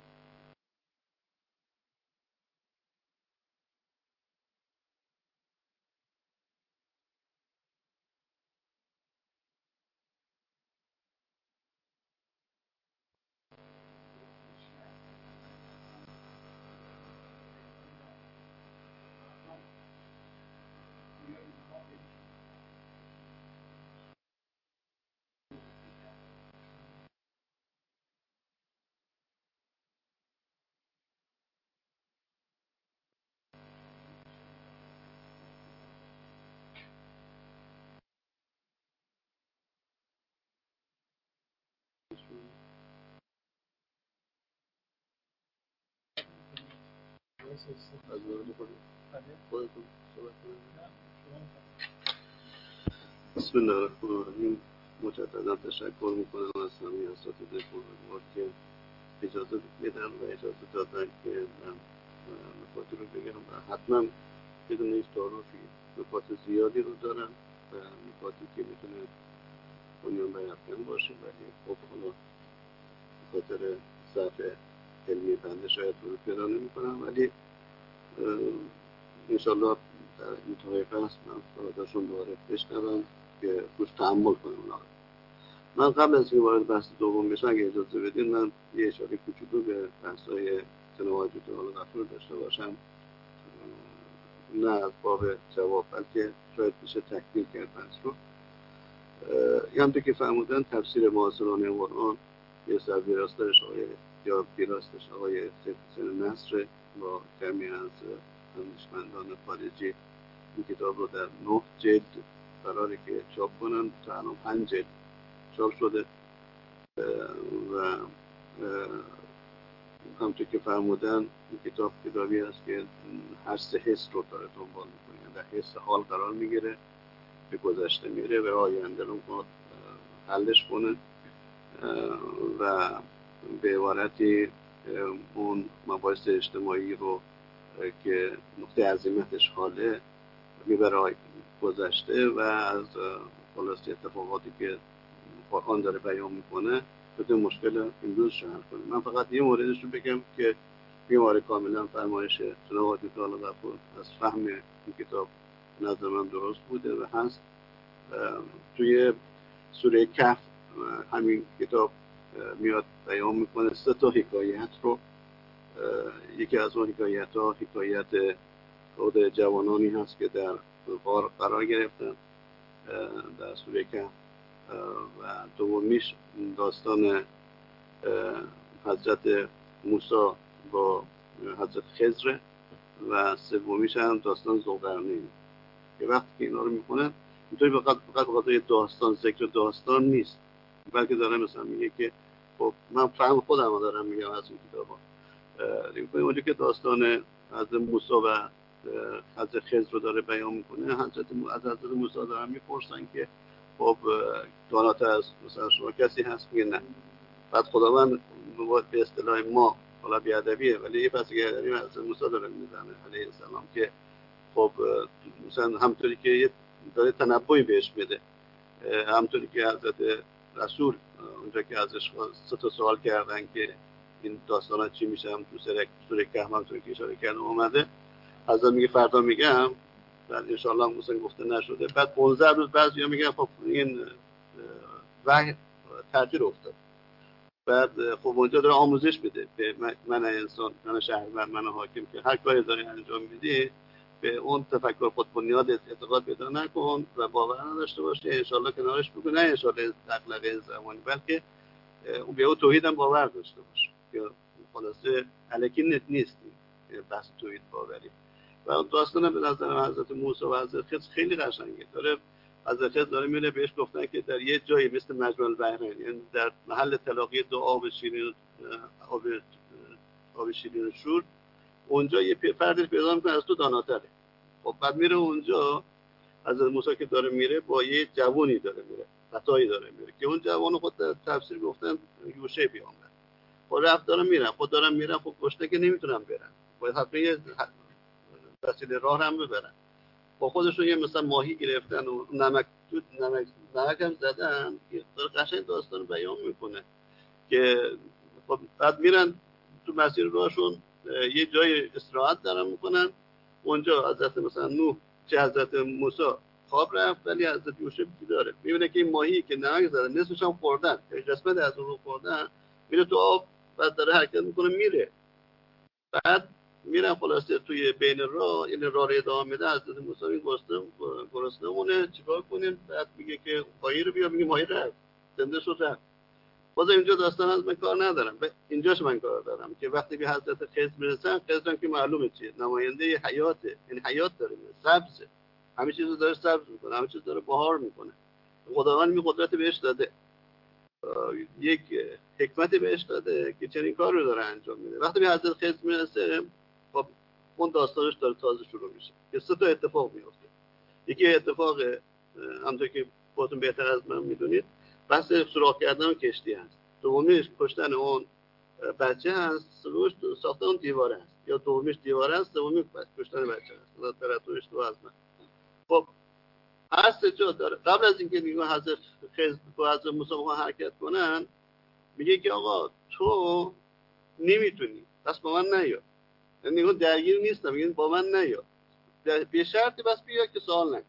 بسم الله الرحمن الرحیم. مجددا تشکر میکنم از همه اساتید بزرگوار که اجازه میدن و اجازه دادن که من نکاتی رو بگم و حتما بدون هیچ تعارفی نکات زیادی رو دارم و نکاتی که میتونه بنیان بر افکن باشه، ولی خب حالا خاطر ضعف علمی بنده شاید رو پیدا نمی کنم، ولی انشالله در انتهای بحث من فراداشون دوباره بشنوم که روش تحمل کنم. من قبل از این وارد بحث دوم بشم اگه اجازه بدین من یه اشاره کوچولو به بحث‌های جناب آقای دکتر غفور داشته باشم، نه از باب جواب بلکه شاید بشه تکمیل کرد بحث رو. یه همطور که فرمودن تفسیر معاصرانه قرآن یه سر ویراستارش آقای یا ویراستش آقای سید حسین نصر با جمعی از دانشمندان خارجی این کتاب رو در نه جلد قراره که چاپ کنن، تا الان پنج جلد چاپ شده و همطور که فرمودن این کتاب کتابی است که هر سه حس رو داره دنبال میکنه، در حس حال قرار میگیره، به گذشته میره و آینده رو میخواد حلش کنه و به عبارتی اون مباحث اجتماعی رو که نقطه عظیمتش حاله میبره گذشته و از خلاصه اتفاقاتی که قرآن داره بیان میکنه بده مشکل امروز رو حل کنه. من فقط یه موردش رو بگم که بیماره کاملا فرمایش جناب دکتر غفور از فهم این کتاب نظر من درست بوده و هست. توی سوره کهف همین کتاب میاد بیان میکنه سه تا حکایت رو. یکی از اون حکایت ها حکایت خود جوانانی هست که در غار قرار گرفتن در سوره کهف و دومیش داستان حضرت موسی با حضرت خضر و سومیش هم داستان ذوالقرنین. که وقتی که اینا رو میخونن اینطوری فقط فقط بخاطر داستان ذکر داستان نیست، بلکه داره مثلا میگه که خب من فهم خودم رو دارم میگم از این کتابا نمی‌کنیم اونجا که داستان حضرت موسی و حضرت خضر رو داره بیان میکنه. حضرت از حضرت موسی دارن میپرسن که خب داناتر از مثلا شما کسی هست؟ میگه نه. بعد خداوند به اصطلاح ما حالا بیادبیه ولی یه پس بیادبی حضرت موسی داره میزنه علیه السلام که مثلا همطوری که داره تنبؤی بهش بده، همطوری که حضرت رسول اونجا که ازش سه تا سوال کردن که این داستانا چی میشه، هم تو سوره سوره کهف همطوری که اشاره کردم اومده، حضرت میگه فردا میگم، بعد ان شاء الله مثلا گفته نشده، بعد پانزده روز بعضیا میگن خب این وحی تغییر افتاد. بعد خب اونجا داره آموزش بده به من انسان، من شهروند، من حاکم که هر کاری داری انجام میدی به اون تفکر خود بنیاد اعتقاد پیدا نکن و باور نداشته باشه، ان شاء الله کنارش بگو، نه ان شاء الله اخلاق زمانی، بلکه اون به اون توحید هم باور داشته باشه که خلاصه الکی نیست بحث توحید باوری. و داستان به نظر حضرت موسی و حضرت خضر خیلی قشنگه. داره حضرت خضر داره میره بهش گفتن که در یه جایی مثل مجمع البحرین، یعنی در محل تلاقی دو آب شیرین آب آب شیرین و شور، اونجا یه فردی پیدا میکنه از تو داناتره. خب بعد میره اونجا، حضرت موسی که داره میره با یه جوونی داره میره، فتایی داره میره که اون جوون خود در تفسیر گفتن یوشع پیامبر. خب رفت دارن میرن، خود دارن میرن، خب گشته که نمیتونن برن، باید حتما یه وسیله راه هم ببرن. با خودشون یه مثلا ماهی گرفتن و نمک تو نمک نمک هم زدن که داره قشنگ داستان بیان میکنه که خب بعد میرن تو مسیر راهشون یه جای استراحت دارن میکنن. اونجا حضرت مثلا نوح چه حضرت موسی خواب رفت، ولی حضرت یوشع بیداره. میبینه که این ماهی که نمک زدن نصفش هم خوردن، قسمت از اون رو خوردن، میره تو آب، بعد داره حرکت میکنه میره. بعد میرن خلاصه توی بین راه، این راه رو ادامه میده، حضرت موسی این گرسنه گرسنه مونه، چیکار کنیم؟ بعد میگه که ماهی رو بیا، میگه ماهی رفت، زنده شد رفت. باز اینجا داستان از من کار ندارم، اینجاش من کار دارم که وقتی به حضرت خضر میرسن، خضر که معلومه چیه، نماینده حیاته، این حیات داره میره، سبزه، همه چیزو داره سبز میکنه، همه چیز داره بهار میکنه. خداوند می قدرت بهش داده، یک حکمت بهش داده که چنین کار رو داره انجام میده. وقتی به حضرت خضر میرسه، خب اون داستانش داره تازه شروع میشه که سه تا اتفاق میفته. یکی اتفاق همونطور که خودتون بهتر از من میدونید بحث سوراخ کردن کشتی هست، دومیش کشتن اون بچه هست، سومیش ساختن اون دیواره هست، یا دومیش دیواره هست، سومیش کشتن بچه هست. ترتیبش تو از من. خب هر سه جا داره. قبل از اینکه میگه حضرت خضر با حضرت موسی حرکت کنن، میگه که آقا تو نمیتونی، پس با من نیا. یعنی اون درگیر نیستم، میگه با من نیا، به شرطی بس بیا که سوال نکن.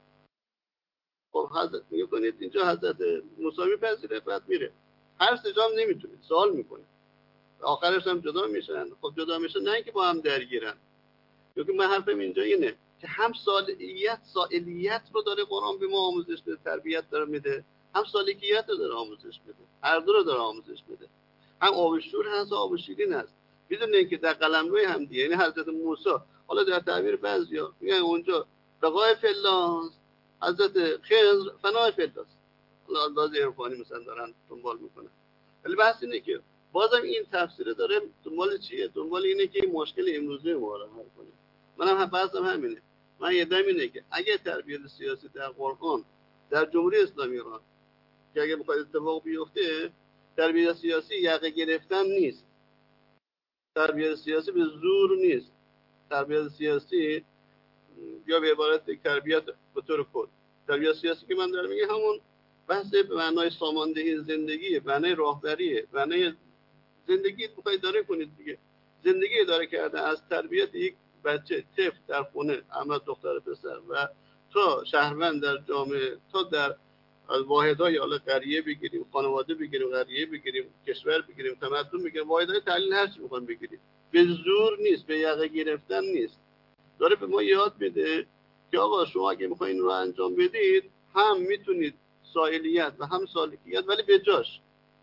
خب حضرت میگه کنید اینجا، حضرت موسی میپذیره، بعد میره. هر سه جا هم نمیتونید، سوال میکنه، آخرش هم جدا میشن. خب جدا میشن نه اینکه با هم درگیرن، چون من حرفم اینجا اینه که هم سالکیت سائلیت رو داره قرآن به ما آموزش میده، تربیت داره میده، هم سالکیت رو داره آموزش میده، هر دو رو داره آموزش میده. هم آب شور هست و آب شیرین هست، میدونین که در قلمروی هم دیگه. یعنی حضرت موسی، حالا در تعبیر بعضیا میگن اونجا بقای فلاس، حضرت خضر فنای فلاس، حالا انداز عرفانی مثلا دارن دنبال میکنن. ولی بحث اینه که بازم این تفسیر داره دنبال چیه؟ دنبال اینه که این مشکل امروزی ما رو حل کنه. منم هم بحثم همینه. من یه دم اینه که اگه تربیت سیاسی در قرآن در جمهوری اسلامی ایران که اگه بخواد اتفاق بیفته، تربیت سیاسی یقه گرفتن نیست، تربیت سیاسی به زور نیست، تربیت سیاسی یا به عبارت تربیت به طور کل، تربیت سیاسی که من دارم میگه همون بحث به معنای ساماندهی زندگی، به معنای راهبری، به معنای زندگی بخواید داره کنید دیگه. زندگی اداره کرده از تربیت یک بچه طفل در خونه، اما دختر پسر، و تا شهروند در جامعه، تا در واحدهای حالا قریه بگیریم، خانواده بگیریم، قریه بگیریم، کشور بگیریم، تمدن بگیریم، واحدهای تحلیل هر چی میخوان بگیریم، به زور نیست، به یقه گرفتن نیست. داره به ما یاد میده که آقا شما اگه میخواین رو انجام بدید، هم میتونید سائلیت و هم سالکیت، ولی به جاش.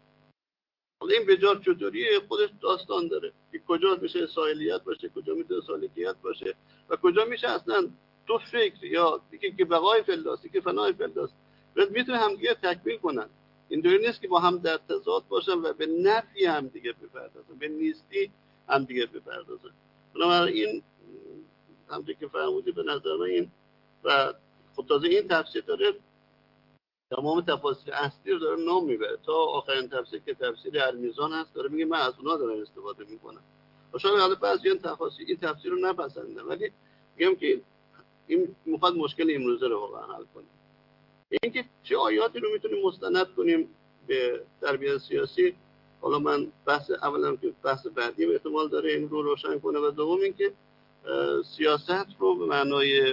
حالا این بجار چطوریه خودش داستان داره که کجا میشه سائلیت باشه، کجا میتونه سالکیت باشه، و کجا میشه اصلا تو فکر یا دیگه که بقای فلاسی که فنای فلاس میتونه همدیگه تکمیل کنن. اینطوری نیست که با هم در تضاد باشن و به نفی همدیگه بپردازن، به نیستی همدیگه بپردازن. بنابراین همونطور که فرمودی به نظر من این و خب تازه این تفسیر داره تمام تفاسیر اصلی رو داره نام میبره تا آخرین تفسیر که تفسیر المیزان هست، داره میگه من از اونها دارم استفاده میکنم. و شاید حالا بعضی این تفاسیر این تفسیر رو نپسندن، ولی میگم که این میخواد مشکل امروزه رو واقعا حل کنه. اینکه چه آیاتی رو میتونیم مستند کنیم به تربیت سیاسی، حالا من بحث اولم که بحث بعدی به احتمال داره این رو روشن کنه، و دوم اینکه سیاست رو به معنای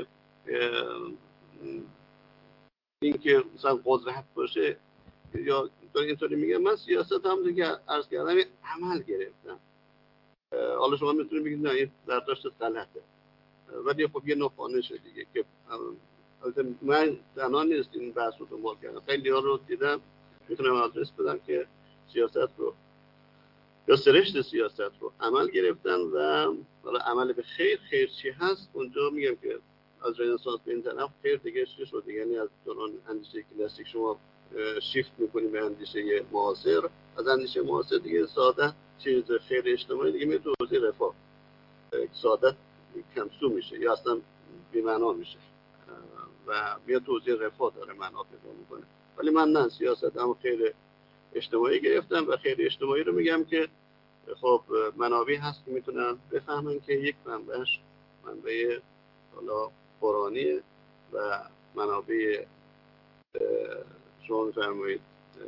اینکه مثلا قدرت باشه یا اینطوری میگه، من سیاست هم دیگه عرض کردم عمل گرفتم. حالا شما میتونید بگید نه این برداشت غلطه، ولی خب یه نخوانشه دیگه که البته من تنها نیست این بحث رو دنبال کردم، خیلی ها رو دیدم میتونم آدرس بدم که سیاست رو یا سرشت سیاست رو عمل گرفتن و حالا عمل به خیر، خیر چی هست اونجا میگم که از رنسانس به این طرف خیر دیگه چی شد، یعنی از دوران اندیشه کلاسیک شما شیفت میکنیم به اندیشه معاصر، از اندیشه معاصر دیگه ساده چیز خیر اجتماعی دیگه میره توضیح رفاه، سعادت کمسو میشه یا اصلا بی‌معنا میشه و بیا توضیح رفاه داره معنا پیدا میکنه. ولی من نه، سیاست هم خیر اجتماعی گرفتم و خیر اجتماعی رو میگم که خب منابعی هست که میتونن بفهمن که یک منبعش منبع حالا قرآنیه و منابع شما میفرمایید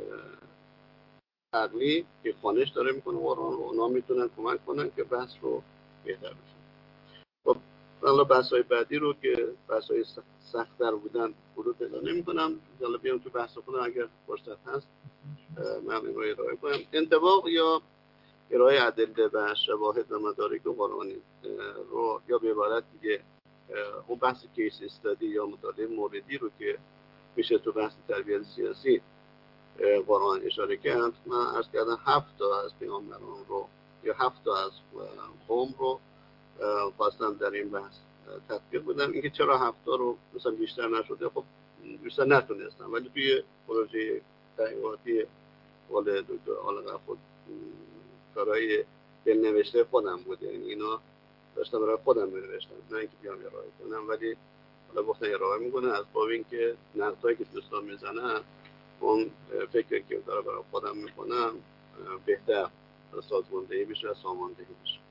عقلی که خوانش داره میکنه قرآن رو، اونا میتونن کمک کنن که بحث رو بهتر بشه. خب حالا بحث های بعدی رو که بحث های سخت‌تر بودن ورود پیدا نمی‌کنم، حالا بیام تو بحث خودم اگر فرصت هست من این رو ارائه کنم. انطباق یا ارائه ادله و شواهد و مدارک قرآنی رو یا به عبارت دیگه اون بحث کیس استادی یا مطالعه موردی رو که میشه تو بحث تربیت سیاسی قرآن اشاره کرد، من عرض کردم هفت تا از پیامبران رو یا هفت تا از قوم رو خواستم در این بحث تطبیق بدم. اینکه چرا هفت تا رو مثلا بیشتر نشده، خب بیشتر نتونستم، ولی توی پروژه تحقیقاتی قول دکتر آلقا خود کارهای دلنوشته خودم بود، یعنی اینا داشتم برای خودم بنوشتم، نه اینکه بیام ارائه کنم، ولی حالا گفتن ارائه میکنه از باب اینکه نقدایی که دوستان میزنن اون فکری که داره برای خودم میکنم بهتر سازماندهی بشه و ساماندهی بشه.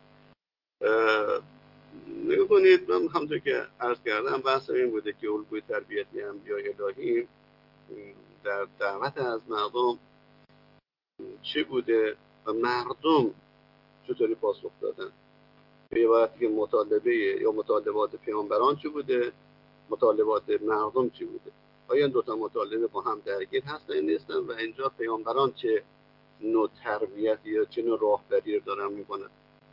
نگاه کنید، من همونطور که عرض کردم بحث این بوده که الگوی تربیتی انبیاء الهی در دعوت از مردم چه بوده و مردم چطوری پاسخ دادن. به عبارتی که مطالبه یا مطالبات پیامبران چه بوده، مطالبات مردم چی بوده. آیا این دوتا مطالبه با هم درگیر هستن نیستن و اینجا پیامبران چه نوع تربیتی یا چه نوع راهبری دارن میکنن.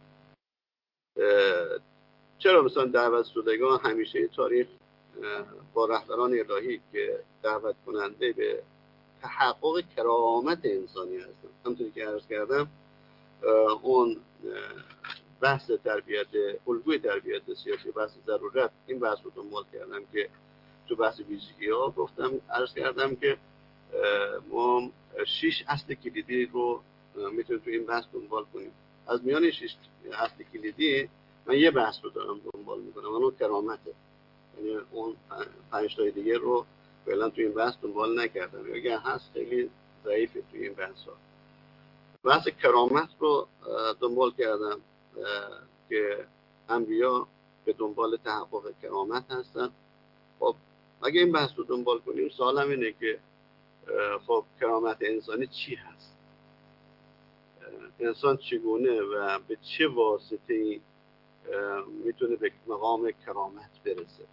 چرا مثلا دعوت شدگان همیشه تاریخ با رهبران الهی که دعوت کننده به تحقق کرامت انسانی هستن. همونطوری که عرض کردم اون بحث تربیت الگوی تربیت سیاسی، بحث ضرورت، این بحث رو دنبال کردم که تو بحث ویژگی ها گفتم عرض کردم که ما شش اصل کلیدی رو میتونیم تو این بحث دنبال کنیم. از میان شش اصل کلیدی من یه بحث رو دارم دنبال میکنم، اون کرامته. یعنی اون پنج تای دیگه رو فعلا تو این بحث دنبال نکردم، اگر هست خیلی ضعیفه تو این بحث ها. بحث کرامت رو دنبال کردم که انبیا به دنبال تحقق کرامت هستن. خب اگه این بحث رو دنبال کنیم سوالم اینه که خب کرامت انسانی چی هست؟ انسان چگونه و به چه واسطه‌ای میتونه به مقام کرامت برسه؟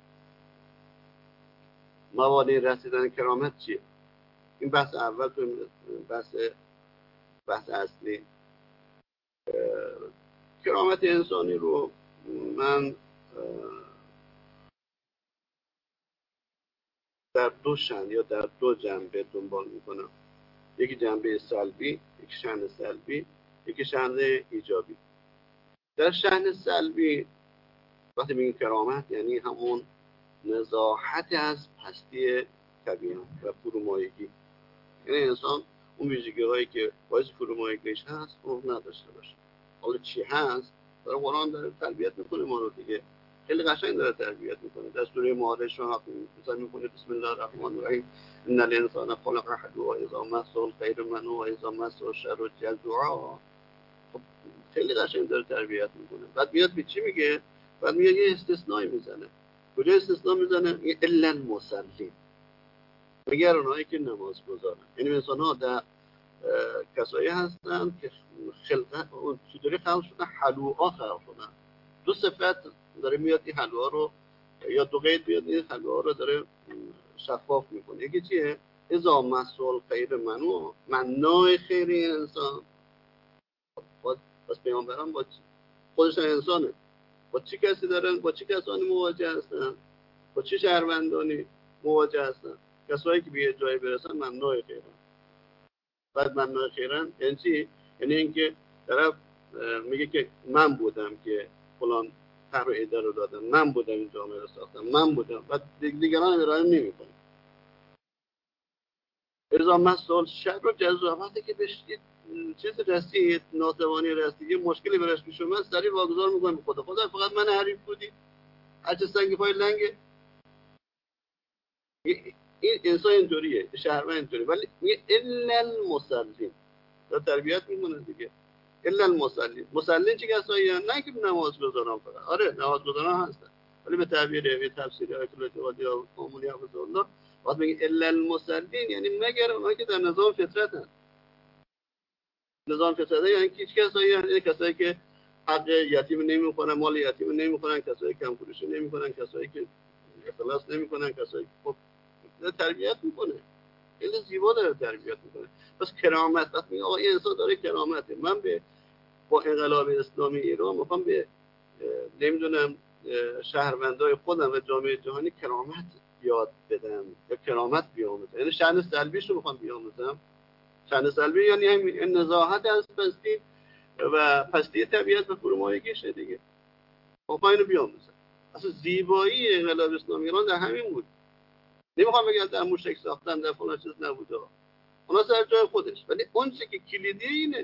موانع رسیدن کرامت چیه؟ این بحث اول تو بحث بحث اصلی. کرامت انسانی رو من در دو شأن یا در دو جنبه دنبال میکنم. یکی جنبه سلبی، یکی شأن سلبی، یکی شأن ایجابی. در شأن سلبی وقتی میگیم کرامت یعنی همون نزاحت از پستی طبیعت و فرومایگی، یعنی انسان اون ویژگی هایی که باعث فرومایگیش هست اون نداشته باشه. حالا چی هست؟ در قرآن داره تربیت میکنه ما رو دیگه، خیلی قشنگ داره تربیت میکنه. در سوره معارج شما مثلا میکنه بسم الله الرحمن الرحیم ان الانسان خلق هلوعا اذا مسه الخیر منوعا و اذا مسه الشر جزوعا. خب خیلی قشنگ داره تربیت میکنه. بعد میاد به چی میگه؟ بعد میاد یه استثنایی میزنه، کجا استثنا میزنه؟ این الا المصلین، مگر اونایی که نماز گذارن. یعنی انسان ها در کسایی هستن که خلقت چطوری خلق شدن؟ حلوها خلق شدن. دو صفت داره میاد این حلوها رو، یا دو قید میاد این حلوها رو داره شفاف میکنه. یکی چیه؟ اذا مسئول خیر منو منای خیر انسان. پس پیامبران با خودشون انسانه، با چی کسی دارن، با چی کسانی مواجه هستن، با چی شهروندانی مواجه هستن؟ کسایی که به یه جایی برسن منای خیرن. بعد منای خیرن یعنی چی؟ یعنی اینکه طرف میگه که من بودم که فلان طرح و ایده رو دادم، من بودم این جامعه رو ساختم، من بودم. بعد دیگران ارائه نمیکنه. ارزا مسئول شر و جزاوتی که بهش چیز رسید، ناتوانی رسید، یه مشکلی براش پیش اومد، سریع واگذار میکنه به خدا. خدا فقط من حریف بودی، هرچه سنگ پای لنگه. این انسان اینطوریه، شهروند اینطوریه. ولی میگه الا المصلین، تا تربیت میمونه دیگه. الا المصلین، مصلین چه کسایی هستن؟ نه که نماز گذارن فقط. آره نماز گذارن هستن، ولی به تعبیر یه تفسیر آیت الله یا عمومی حفظ الله وقت میگه الا المصلین یعنی مگر اونایی که در نظام فطرتن. نظام فطرت یعنی هیچ کسایی هستن، یعنی کسایی که حق یتیم نمیخورن، مال یتیم نمیخورن، کسایی که کم‌فروشی نمیکنن، کسایی که اخلاص نمیکنن، کسایی که خب تربیت میکنه. خیلی زیبا داره تربیت میکنه. پس کرامت، وقتی میگه آقا این انسان داره کرامته، من به با انقلاب اسلامی ایران میخوام به نمیدونم شهروندای خودم و جامعه جهانی کرامت یاد بدم یا کرامت بیاموزم. یعنی شأن سلبیش رو میخوام بیاموزم. شأن سلبی یعنی همین نزاهت از پستی و پستی طبیعت و فرومایگیشه دیگه. خب اینو بیاموزم. اصلا زیبایی انقلاب اسلامی ایران در همین بود. نمیخوام بگم در موشک ساختن در فلان چیز نبوده، اونا سر جای خودش، ولی اون چیزی که کلیدی اینه.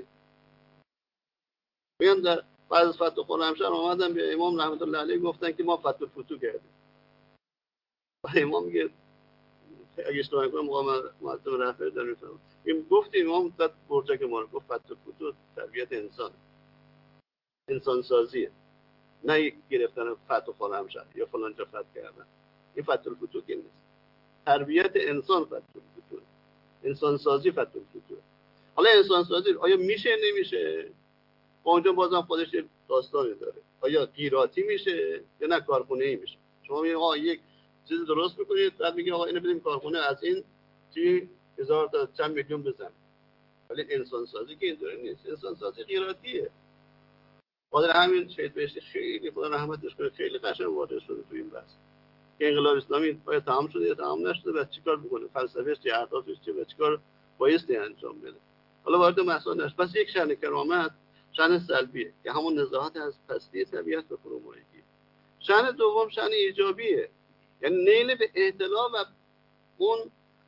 میان در بعض فتح خرمشهر اومدن به امام رحمت الله علیه گفتن که ما فتح الفتوح کردیم. و امام میگه اگه اشتباه کنم موقع معظم رفعی در میفهمم این گفت امام داد برجک ما رو گفت فتح الفتوح تربیت انسان، انسان سازیه، نه گرفتن فتح خرمشهر یا فلان جا فتح کردن. این فتح الفتوح که نیست، تربیت انسان فتح الفتوح، انسان سازی فتح الفتوح. حالا انسان سازی آیا میشه نمیشه؟ اونجا بازم خودش داستانی داره. آیا گیراتی میشه یا نه کارخونه‌ای میشه؟ شما میگید آقا یک چیز درست میکنید، بعد میگید آقا اینو بدیم کارخونه از این چی هزار تا چند میلیون بزن. ولی انسان سازی که اینطوری نیست. انسان سازی گیراتیه. خاطر همین شهید بهشتی خیلی خدا رحمتش کنه خیلی قشنگ وارد شده تو این بحث. که انقلاب اسلامی آیا تمام شده یا تمام نشده، بعد چیکار بکنه؟ فلسفه‌اش چیه، اهدافش چیه و چیکار بایستی انجام بده. حالا وارد مسائل نشه. پس یک شأن کرامت شأن سلبیه که همون نزاهت از پستی طبیعت و فرومایگی. شأن دوم شأن ایجابیه، یعنی نیل به اعتلا و اون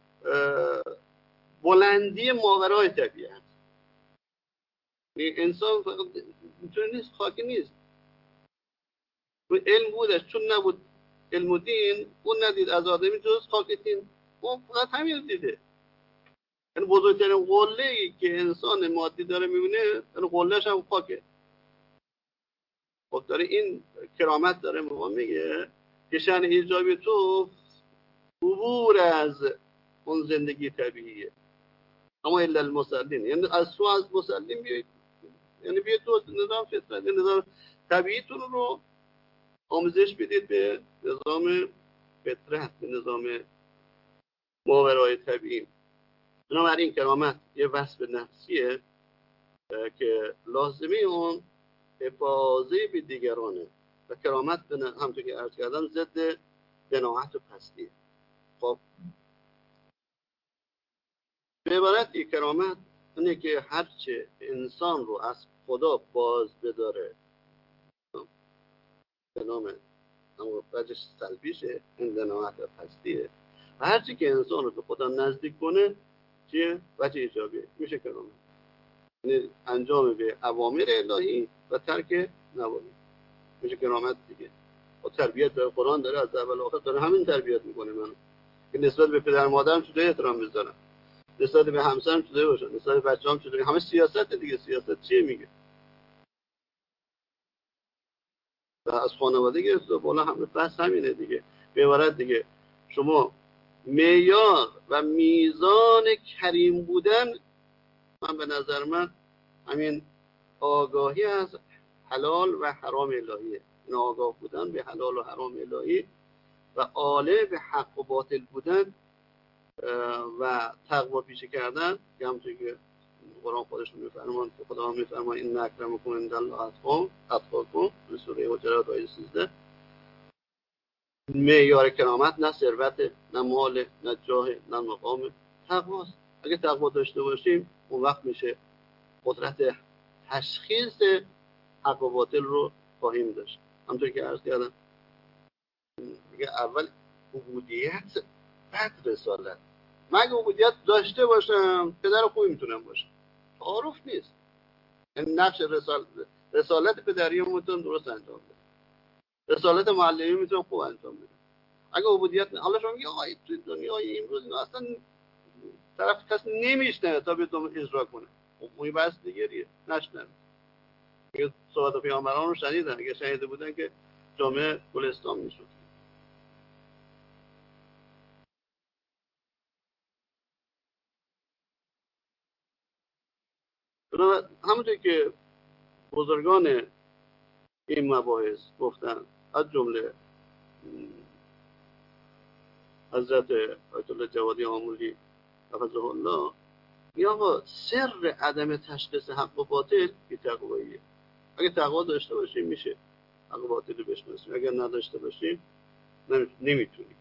بلندی ماورای طبیعت. انسان فقط اینطوری نیست، خاکی نیست. علم بودش چون نبود علم و دین، اون ندید از آدمی جز خاکتین، اون فقط همین دیده. یعنی بزرگترین قله‌ای که انسان مادی داره میبینه، یعنی قله‌اش هم خاکه. خب داره این کرامت داره ما میگه که شأن ایجابی تو عبور از اون زندگی طبیعیه. اما الا المصلین، یعنی از تو از مسلم بیایید، یعنی بیایید تو نظام فطرت، نظام طبیعیتون رو آموزش بدید به نظام فطرت، به نظام ماورای طبیعی. بنابراین کرامت یه وصف نفسیه که لازمه اون حفاظه به دیگرانه و کرامت همونطور که عرض کردم ضد دناعت و پستیه. خب به عبارتی کرامت اینه که هرچه انسان رو از خدا باز بداره به نام اما بچش سلبیشه، این دناعت و پستیه، و هرچی که انسان رو به خدا نزدیک کنه چیه؟ وجه ایجابیه، میشه کرامت. یعنی انجام به اوامر الهی و ترک نواهی، میشه کرامت دیگه. و تربیت داره، قرآن داره از اول آخر داره همین تربیت میکنه منو که نسبت به پدر مادرم چطوری احترام بذارم، نسبت به همسرم چطوری باشم، نسبت به بچه‌ام چطوری. همه سیاست دیگه. سیاست چیه میگه؟ و از خانواده گرفته بالا همه بحث همینه دیگه. به عبارت دیگه شما معیار و میزان کریم بودن، من به نظر من همین آگاهی از حلال و حرام الهیه. این آگاه بودن به حلال و حرام الهی و عاله به حق و باطل بودن و تقوا پیشه کردن، که همونطور که قرآن خودشون میفرمان که خدا میفرمان این اکرمکم عند الله اتقاکم اتقاکم به سوره حجرات آیه سیزده. معیار کرامت نه ثروت، نه مال، نه جاه، نه مقام، تقواست. اگه تقوا داشته باشیم اون وقت میشه قدرت تشخیص حق و باطل رو خواهیم داشت. همونطور که عرض کردم میگه اول عبودیت بعد رسالت. من اگه عبودیت داشته باشم پدر خوبی میتونم باشم، تعارف نیست. این نقش رسالت رسالت پدری میتونم درست انجام بدم، رسالت معلمی میتونم خوب انجام بدم. اگه عبودیت حالا شما میگه آقا توی دنیای امروز اصلا طرف کسی نمیشنه تا بتونه اجرا کنه، اون بحث دیگریه، نشنه. یه صحبت پیامبران رو شنیدن، اگه شنیده بودن که جامعه گلستان میشد. همونطور که بزرگان این مباحث گفتن، از جمله حضرت آیت الله جوادی آمولی حفظه الله، یا آقا سر عدم تشخیص حق و باطل بی تقواییه. اگه تقوا داشته باشیم میشه حق و باطل رو بشناسیم، اگر نداشته باشیم نمیتونیم.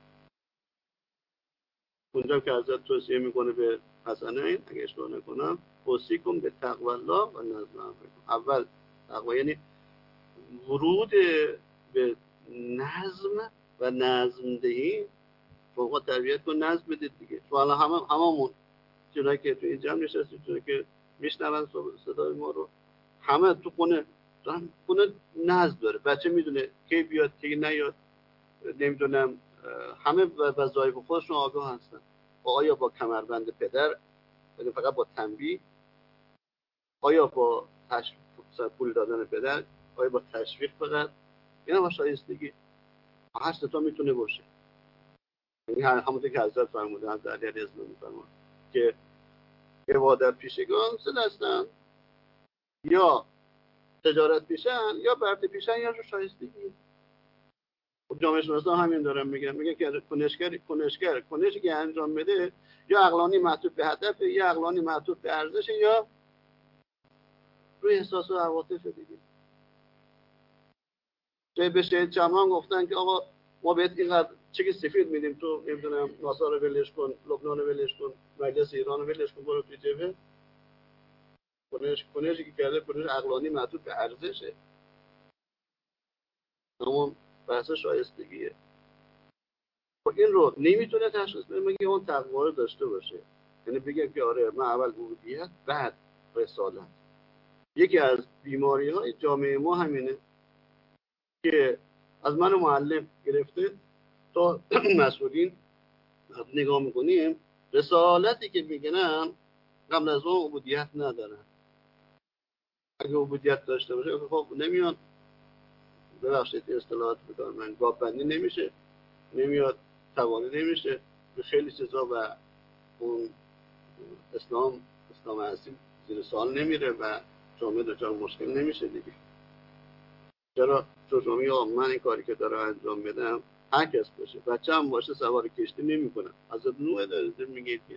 اونجا که حضرت توصیه میکنه به حسنین، اگه اشتباه نکنم، اوصیکم به تقوا الله و نظم امرکم. اول تقوا یعنی ورود به نظم و نظم دهی. شما تربیت کن نظم بدید دیگه. شما الان همه هممون جنایی که تو این جمع نشستید، جنایی که میشنون صدای ما رو، همه تو خونه خونه نظم داره. بچه میدونه کی بیاد کی نیاد، نمیدونم، همه وظایف خودشون آگاه هستن. آیا با کمربند پدر، یعنی فقط با تنبیه، آیا با تشویق پول دادن پدر، آیا با تشویق فقط، اینا با شایستگی هر سه تا میتونه باشه. یعنی همونطور که حضرت فرمودن، حضرت علی علیه السلام میفرمان که عبادت پیشگان سه دستن، یا تجارت پیشن، یا برده پیشن، یا رو شایستگی. جامعه شناسا همین دارن میگن، میگن که کنشگر کنشگر کنشی که انجام بده یا عقلانی معطوف به هدف، یا عقلانی معطوف به ارزش، یا روی احساس و عواطف دیگه. جای به شهید چمران گفتن که آقا ما بهت اینقدر چکی سفید میدیم، تو نمیدونم ناسا رو ولش کن، لبنان رو ولش کن، مجلس ایران رو ولش کن، برو توی جبهه. کنش کنشی که کرده کنش عقلانی معطوف به ارزشه، همون بحث شایستگیه. این رو نمیتونه تشخیص بده مگه اون تقوا رو داشته باشه. یعنی بگه که آره من اول عبودیت بعد رسالت. یکی از بیماری های جامعه ما همینه که از من معلم گرفته تا مسئولین نگاه میکنیم، رسالتی که میگنن قبل از اون عبودیت ندارن. اگه عبودیت داشته باشه خب نمیاد، ببخشید اصطلاحات بکنم من، گاب بندی نمیشه، نمیاد توانی نمیشه به خیلی چیزا و اون اسلام اسلام اصیل زیر سوال نمیره و جامعه دچار مشکل نمیشه دیگه. چرا؟ چون شما میگه من این کاری که دارم انجام بدم هر کس باشه، بچه هم باشه سوار کشتی نمیکنم. از نوع داره میگه که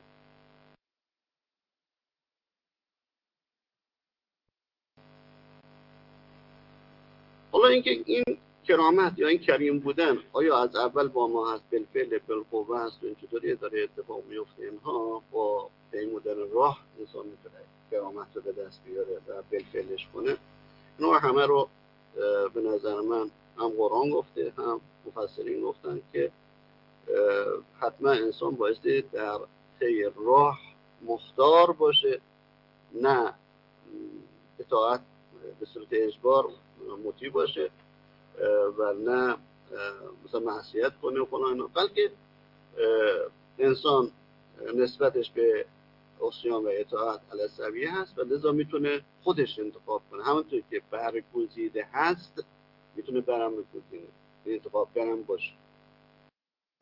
حالا اینکه این کرامت یا این کریم بودن آیا از اول با ما هست، بالفعل بالقوه هست و این چطوری داره اتفاق میفته، اینها با پیمودن راه انسان میتونه کرامت رو به دست بیاره و بالفعلش کنه. اینا همه رو به نظر من هم قرآن گفته هم مفسرین گفتن که حتما انسان بایستی در طی راه مختار باشه، نه اطاعت به صورت اجبار مطیع باشه و نه مثلا معصیت کنه و فلان، بلکه انسان نسبتش به عصیان و اطاعت علی سویه هست و لذا میتونه خودش انتخاب کنه. همونطور که برگزیده هست میتونه برم بگزینه، انتخاب برم باشه.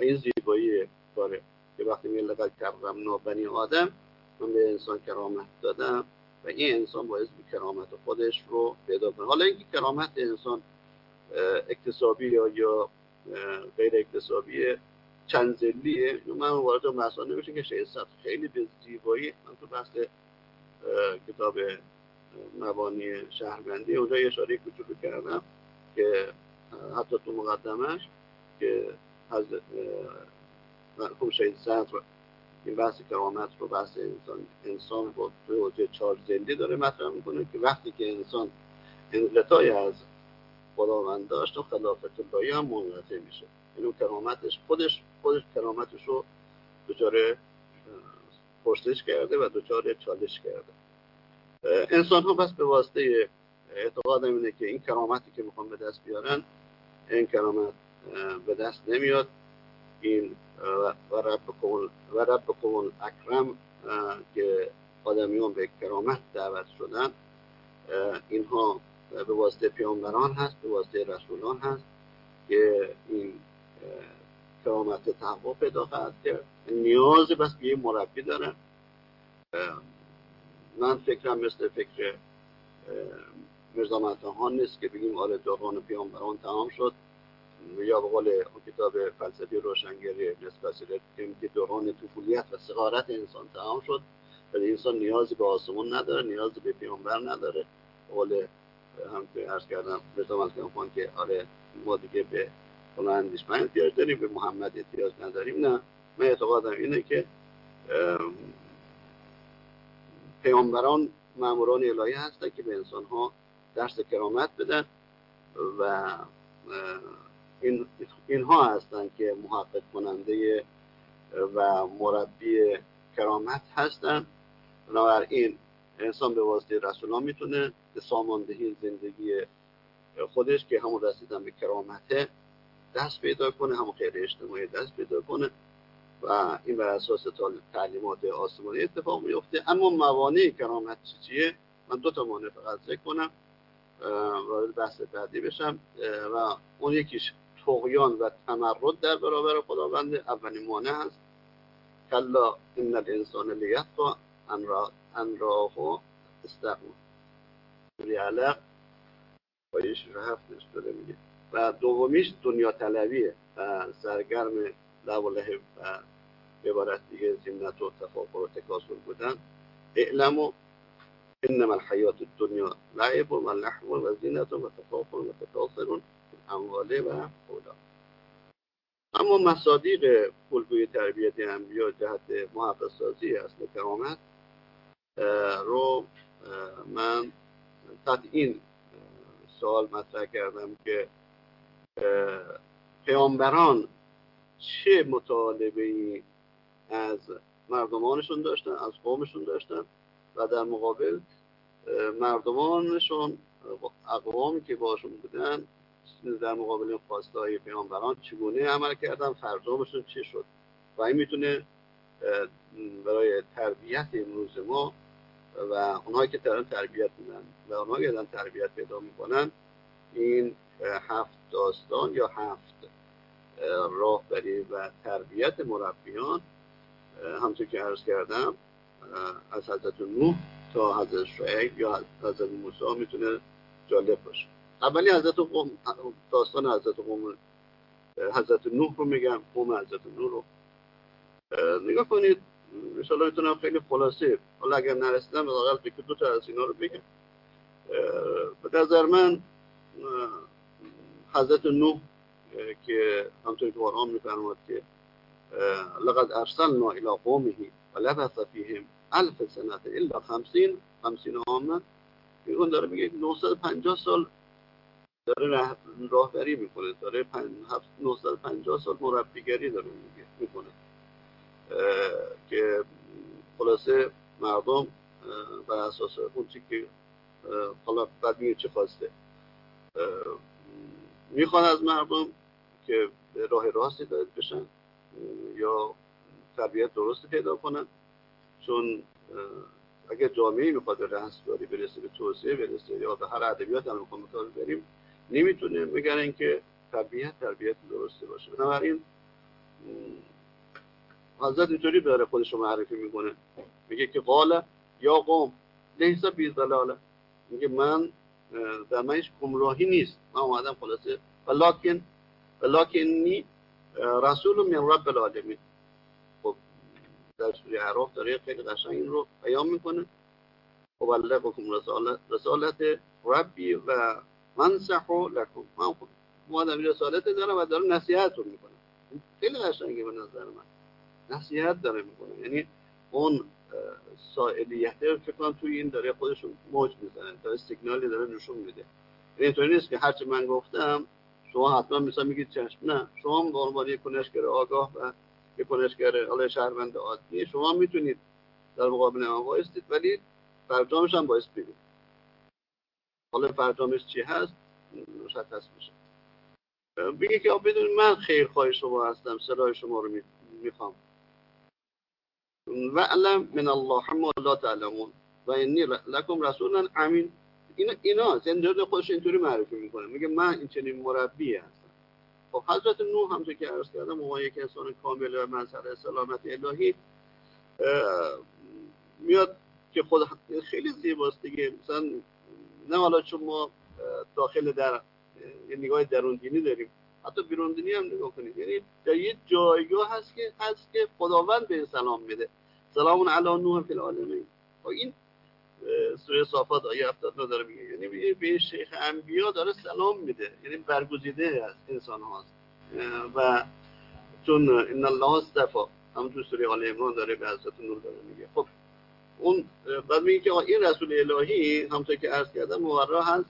این زیبایی کاره که وقتی میگه لقد کرمنا بنی آدم، من به انسان کرامت دادم و این انسان باید کرامت خودش رو پیدا کنه. حالا اینکه کرامت انسان اکتسابی یا یا غیر اکتسابی چند ذلیه، من وارد مسائل نمیشه که شیخ صدر خیلی به زیبایی من تو بحث کتاب مبانی شهروندی اونجا یه اشاره کوچولو کردم که حتی تو مقدمش که حضرت مرحوم شیخ صدر این بحث کرامت رو بحث انسان انسان رو تو حوزه چهار ذلی داره مطرح میکنه که وقتی که انسان انقطاعی از خداوند داشت و خلافت اللهی هم منقطع میشه. اینو کرامتش خودش خودش کرامتش رو دچار پرسش کرده و دچار چالش کرده. انسان ها بس به واسطه اعتقادم اینه که این کرامتی که میخوان به دست بیارن این کرامت به دست نمیاد. این و ربکم و ربکم اکرم که آدمیان به کرامت دعوت شدن، اینها به واسطه پیامبران هست، به واسطه رسولان هست که این کرامت تقوا پیدا خواهد کرد. نیاز بس به یه مربی داره. من فکرم مثل فکر میرزا مطهان نیست که بگیم آره دوران پیامبران تمام شد، یا به قول کتاب فلسفی روشنگری ابن اسکاسیلر که دوران طفولیت و صغارت انسان تمام شد، ولی انسان نیازی به آسمون نداره، نیازی به پیامبر نداره. به قول هم که عرض کردم میرزا مطهان که آره ما دیگه به فلان اندیشمند احتیاج داریم، به محمد احتیاج نداریم. نه، من اعتقادم اینه که پیامبران ماموران الهی هستن که به انسان ها درس کرامت بدن و این اینها هستن که محقق کننده و مربی کرامت هستن. بنابراین انسان به واسطه رسولان میتونه به ساماندهی زندگی خودش که همون رسیدن به کرامته دست پیدا کنه، همون خیر اجتماعی دست پیدا کنه و این بر اساس تعلیمات آسمانی اتفاق میفته. اما موانع کرامت چیه؟ من دو تا مانع فقط ذکر کنم وارد بحث بعدی بشم و اون یکیش طغیان و تمرد در برابر خداوند. اولین مانع هست کلا ان الانسان لیطغى ان رآه استغنى، سوره علق آیه شصت و هفت داره میگه. و دومیش دنیا طلبیه و سرگرم لهو و لعب و به عبارت دیگه زینت و تفاخر و تکاسل بودن. اعلموا انما الحیات الدنیا لعب و لهو و زینت و تفاخر و تکاسل اموال و اولاد. اما مصادیق الگوی تربیت انبیا جهت محقق سازی اصل کرامت رو من تحت این سوال مطرح کردم که پیامبران چه مطالبه‌ای از مردمانشون داشتن، از قومشون داشتن و در مقابل مردمانشون اقوامی که باشون بودن در مقابل این خواستهای پیامبران چگونه عمل کردن، فرجامشون چه شد. و این میتونه برای تربیت امروز ما و اونهایی که دارن تربیت میدن و اونهایی که دارن تربیت پیدا میکنن این هفت داستان یا هفت راهبری و تربیت مربیان همونطور که عرض کردم از حضرت نوح تا حضرت شعیب یا حضرت موسی میتونه جالب باشه. اولی حضرت قوم، داستان حضرت قوم حضرت نوح رو میگم. قوم حضرت نوح رو نگاه کنید. ان شاء الله میتونم خیلی خلاصه، حالا اگر نرسیدم واقعا یک دو تا از اینا رو بگم. به نظر من حضرت نوح که همونطور که قرآن میفرماد که لقد ارسلنا الى قومه ولبث فیهم الف سنه الا خمسین خمسین عاما. اون داره میگه نهصد و پنجاه سال داره راهبری میکنه، داره نهصد و پنجاه سال مربیگری داره میکنه که خلاصه مردم بر اساس اون چی که حالا بعد میگه چه خواسته میخوان از مردم که به راه راستی دارد بشن یا تربیت درستی پیدا کنن. چون اگر جامعه میخواد به رستگاری برسه، به توسعه برسه یا به هر ادبیات هم میخوام کار بریم، نمیتونه مگر اینکه تربیت تربیت درستی باشه. بنابراین حضرت اینطوری داره خودش رو معرفی میکنه، میگه که قال یا قوم لیس بی ضلاله، میگه من در من هیچ گمراهی نیست، من اومدم خلاصه ولکن ولکنی رسول من رب العالمین. خب در سوره اعراف داره خیلی قشنگ این رو بیان میکنه، وبلغکم رسالت رسالت ربی و منصح لکم، من اومدم این رسالت دارم و دارم نصیحت رو میکنم. خیلی قشنگه به نظر من، نصیحت داره میکنه، یعنی اون سائلیت فکر کنم توی این داره خودش موج میزنه، داره سیگنالی داره نشون میده. یعنی اینطوری نیست که هرچی من گفتم شما حتما مثلا میگید چشم، نه، شما به عنوان یک کنشگر آگاه و یک کنشگر حالا شهروند عادی شما میتونید در مقابل من وایستید، ولی فرجامش هم باعث بگید. حالا فرجامش چی هست مشخص میشه. بگه که بدون من خیرخواه شما هستم، صلاح شما رو میخوام. و علم من الله ما لا تعلمون و انی لکم رسولا امین. اینا اینا زنده خودش اینطوری معرفی میکنه، میگه من این چنین مربی هستم. خب حضرت نوح همونطور که عرض کردم اون یک انسان کامل و مسئله سلامت الهی میاد که خود خیلی زیباست دیگه. مثلا نه حالا چون ما داخل در یه نگاه درون دینی داریم، حتی بیرون دینی هم نگاه کنید، یعنی در یه جایگاه هست که هست که خداوند به سلام میده، سلام علی نوح فی العالمین. و این سوره صافات آیه هفتاد و نه داره میگه، یعنی به شیخ انبیا داره سلام میده، یعنی برگزیده از انسان هاست. و چون ان الله اصطفى، هم تو سوره آل عمران داره به حضرت نوح داره میگه. خب اون بعد میگه که این رسول الهی همونطور که عرض کردم مورا هست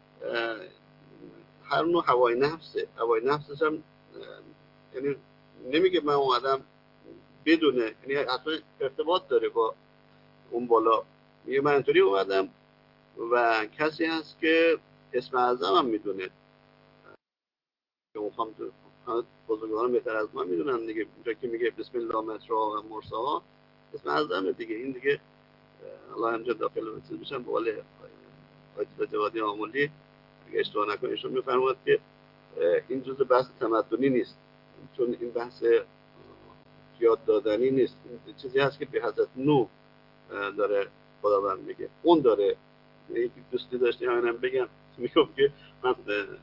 هر نوع هوای نفسه. هوای نفسش هم یعنی نمیگه من اومدم بدونه، یعنی حتما ارتباط داره با اون بالا. میگه من اینطوری اومدم و کسی هست که اسم اعظم هم میدونه که میخوام بزرگواران بهتر از من میدونن دیگه. اونجا که میگه بسم الله مجراها و مرساها، اسم اعظمه دیگه. این دیگه الله همجا داخل رسید بشن به قول آیت جوادی آمولی اگه اشتباه نکنه ایشون میفرماد که این جزء بحث تمدنی نیست، چون این بحث یاد دادنی نیست، این چیزی هست که به حضرت نوح داره خداوند میگه. اون داره یکی دوستی داشتیم همینم بگم، میگفت که من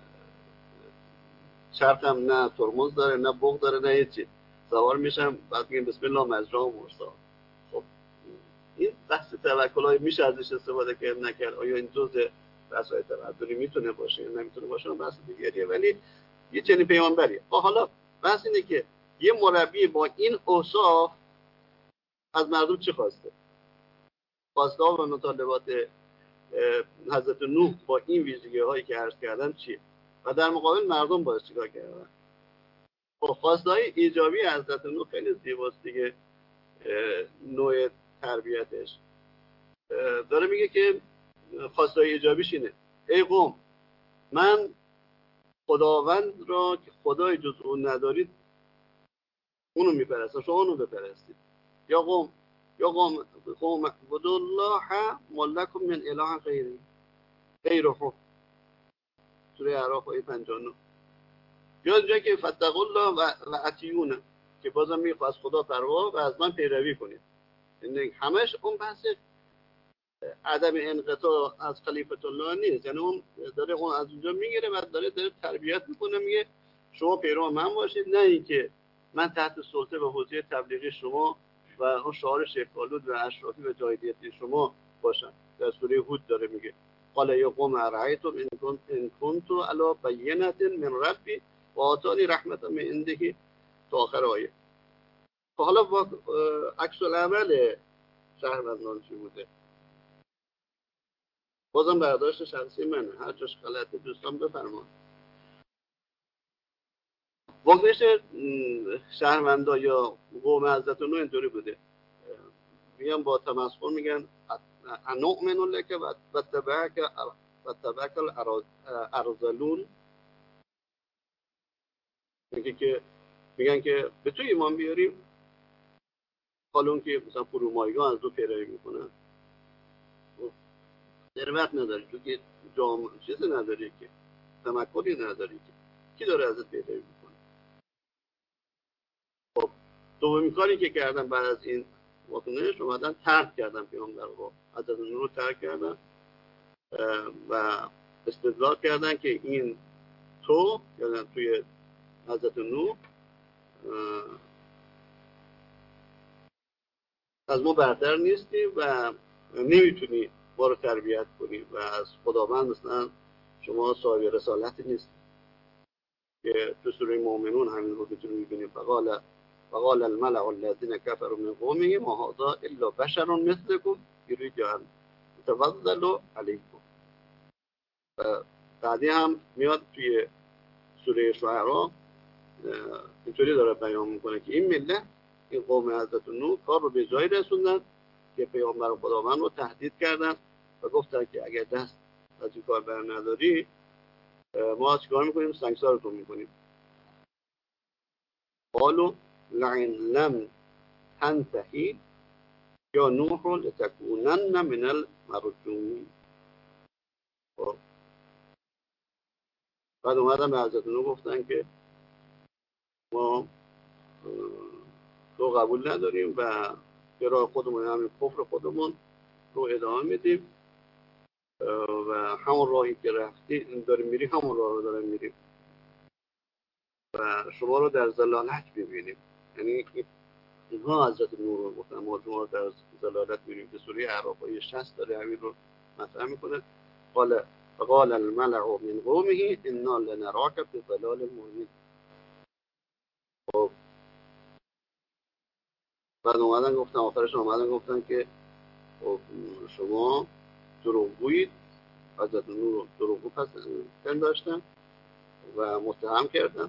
چرخم نه ترمز داره نه بوق داره نه هیچی، سوار میشم بعد میگم بسم الله مجراها و مرساها. خب این بحث توکل های میشه ازش استفاده کرد نکرد، آیا این جزء بحث های تمدنی میتونه باشه یا نمیتونه باشه بحث دیگریه، ولی یه چنین پیامبریه. حالا بحث اینه که یه مربی با این اوصاف از مردم چی خواسته؟ خواسته ها و مطالبات حضرت نوح با این ویژگی هایی که عرض کردم چیه و در مقابل مردم باید چیکار کردن؟ خب خواسته های ایجابی حضرت نوح خیلی زیباست دیگه. نوع تربیتش داره میگه که خواسته های ایجابیش اینه: ای قوم، من خداوند را که خدای جز اون ندارید اونو میپرستم، شما اونو بپرستید. یا قوم یا قوم قوم عبدوا الله ما لکم من اله غیره غیره، سوره اعراف آیه پنجاه و نه. یا اینجا که فتقوا الله و اطیعون، که بازم میگه از خدا پروا و از من پیروی کنید. یعنی همش اون بحث عدم انقطاع از خلیفت الله نیست، یعنی اون داره اون از اونجا میگیره و داره داره تربیت میکنه، میگه شما پیرو من باشید، نه اینکه من تحت سلطه و حوزه تبلیغی شما و اون شعار شیخ‌آلود و اشرافی و جاهلیتی شما باشن. در سوره هود داره میگه قال یا قوم ارایتم ان كنت ان كنت علی بینه من ربی و آتانی رحمتا من عنده تا آخر آیه. حالا با عکس العمل شهروندان چی بوده؟ بازم برداشت شخصی منه، هر جاش غلطه دوستان بفرمان. واکنش شهروندا یا قوم حضرت نوح اینطوری بوده، میگن با تمسخر میگن انؤمن لک و تبعک و تبعک الارذلون، میگه که میگن که به تو ایمان بیاریم، حالا اون که مثلا فرومایگاه از دو پیروی میکنن، ثروت نداری تو که جامعه چیزی نداری که تمکنی نداری که کی داره ازت پیروی میکنه؟ دومین کاری که کردن بعد از این واکنش اومدن ترک کردن پیامبر رو، حضرت نوح رو ترک کردن و استدلال کردن که این تو یعنی توی حضرت نوح از ما برتر نیستی و نمیتونی ما رو تربیت کنی و از خداوند مثلا شما صاحب رسالتی نیست. که تو سوره مومنون همین رو میتونی میبینیم فقال فقال الملأ الذين كفروا من قومه ما هذا الا بشر مثلكم يريد ان يتفضل عليكم. بعدی هم میاد توی سوره شعرا اینطوری داره بیان میکنه که این ملت این قوم حضرت نوح کار رو به جایی رسوندن که پیامبر خداوند رو تهدید کردن و گفتن که اگر دست از این کار بر نداری ما چیکار میکنیم؟ سنگسارتون میکنیم. قالوا لئن لم تنتهی یا نوح لتکونن من المرجومین. بعد اومدن به حضرت نوح گفتن که ما تو قبول نداریم و به راه خودمون همین کفر خودمون رو ادامه میدیم و همون راهی که رفتی داریم میریم همون راه رو داریم میریم و شما رو در ضلالت میبینیم. یعنی اینها حضرت نوح رو گفتن ما شما رو در ضلالت میبینیم که سوره اعراف آیه شصت داره همین رو مطرح میکنه. قال فقال الملأ من قومه انا لنراک فی ضلال مبین. خب بعد اومدن گفتن آخرش اومدن گفتن که خب شما دروغگویید. حضرت نوح رو دروغگو پس پنداشتن و متهم کردن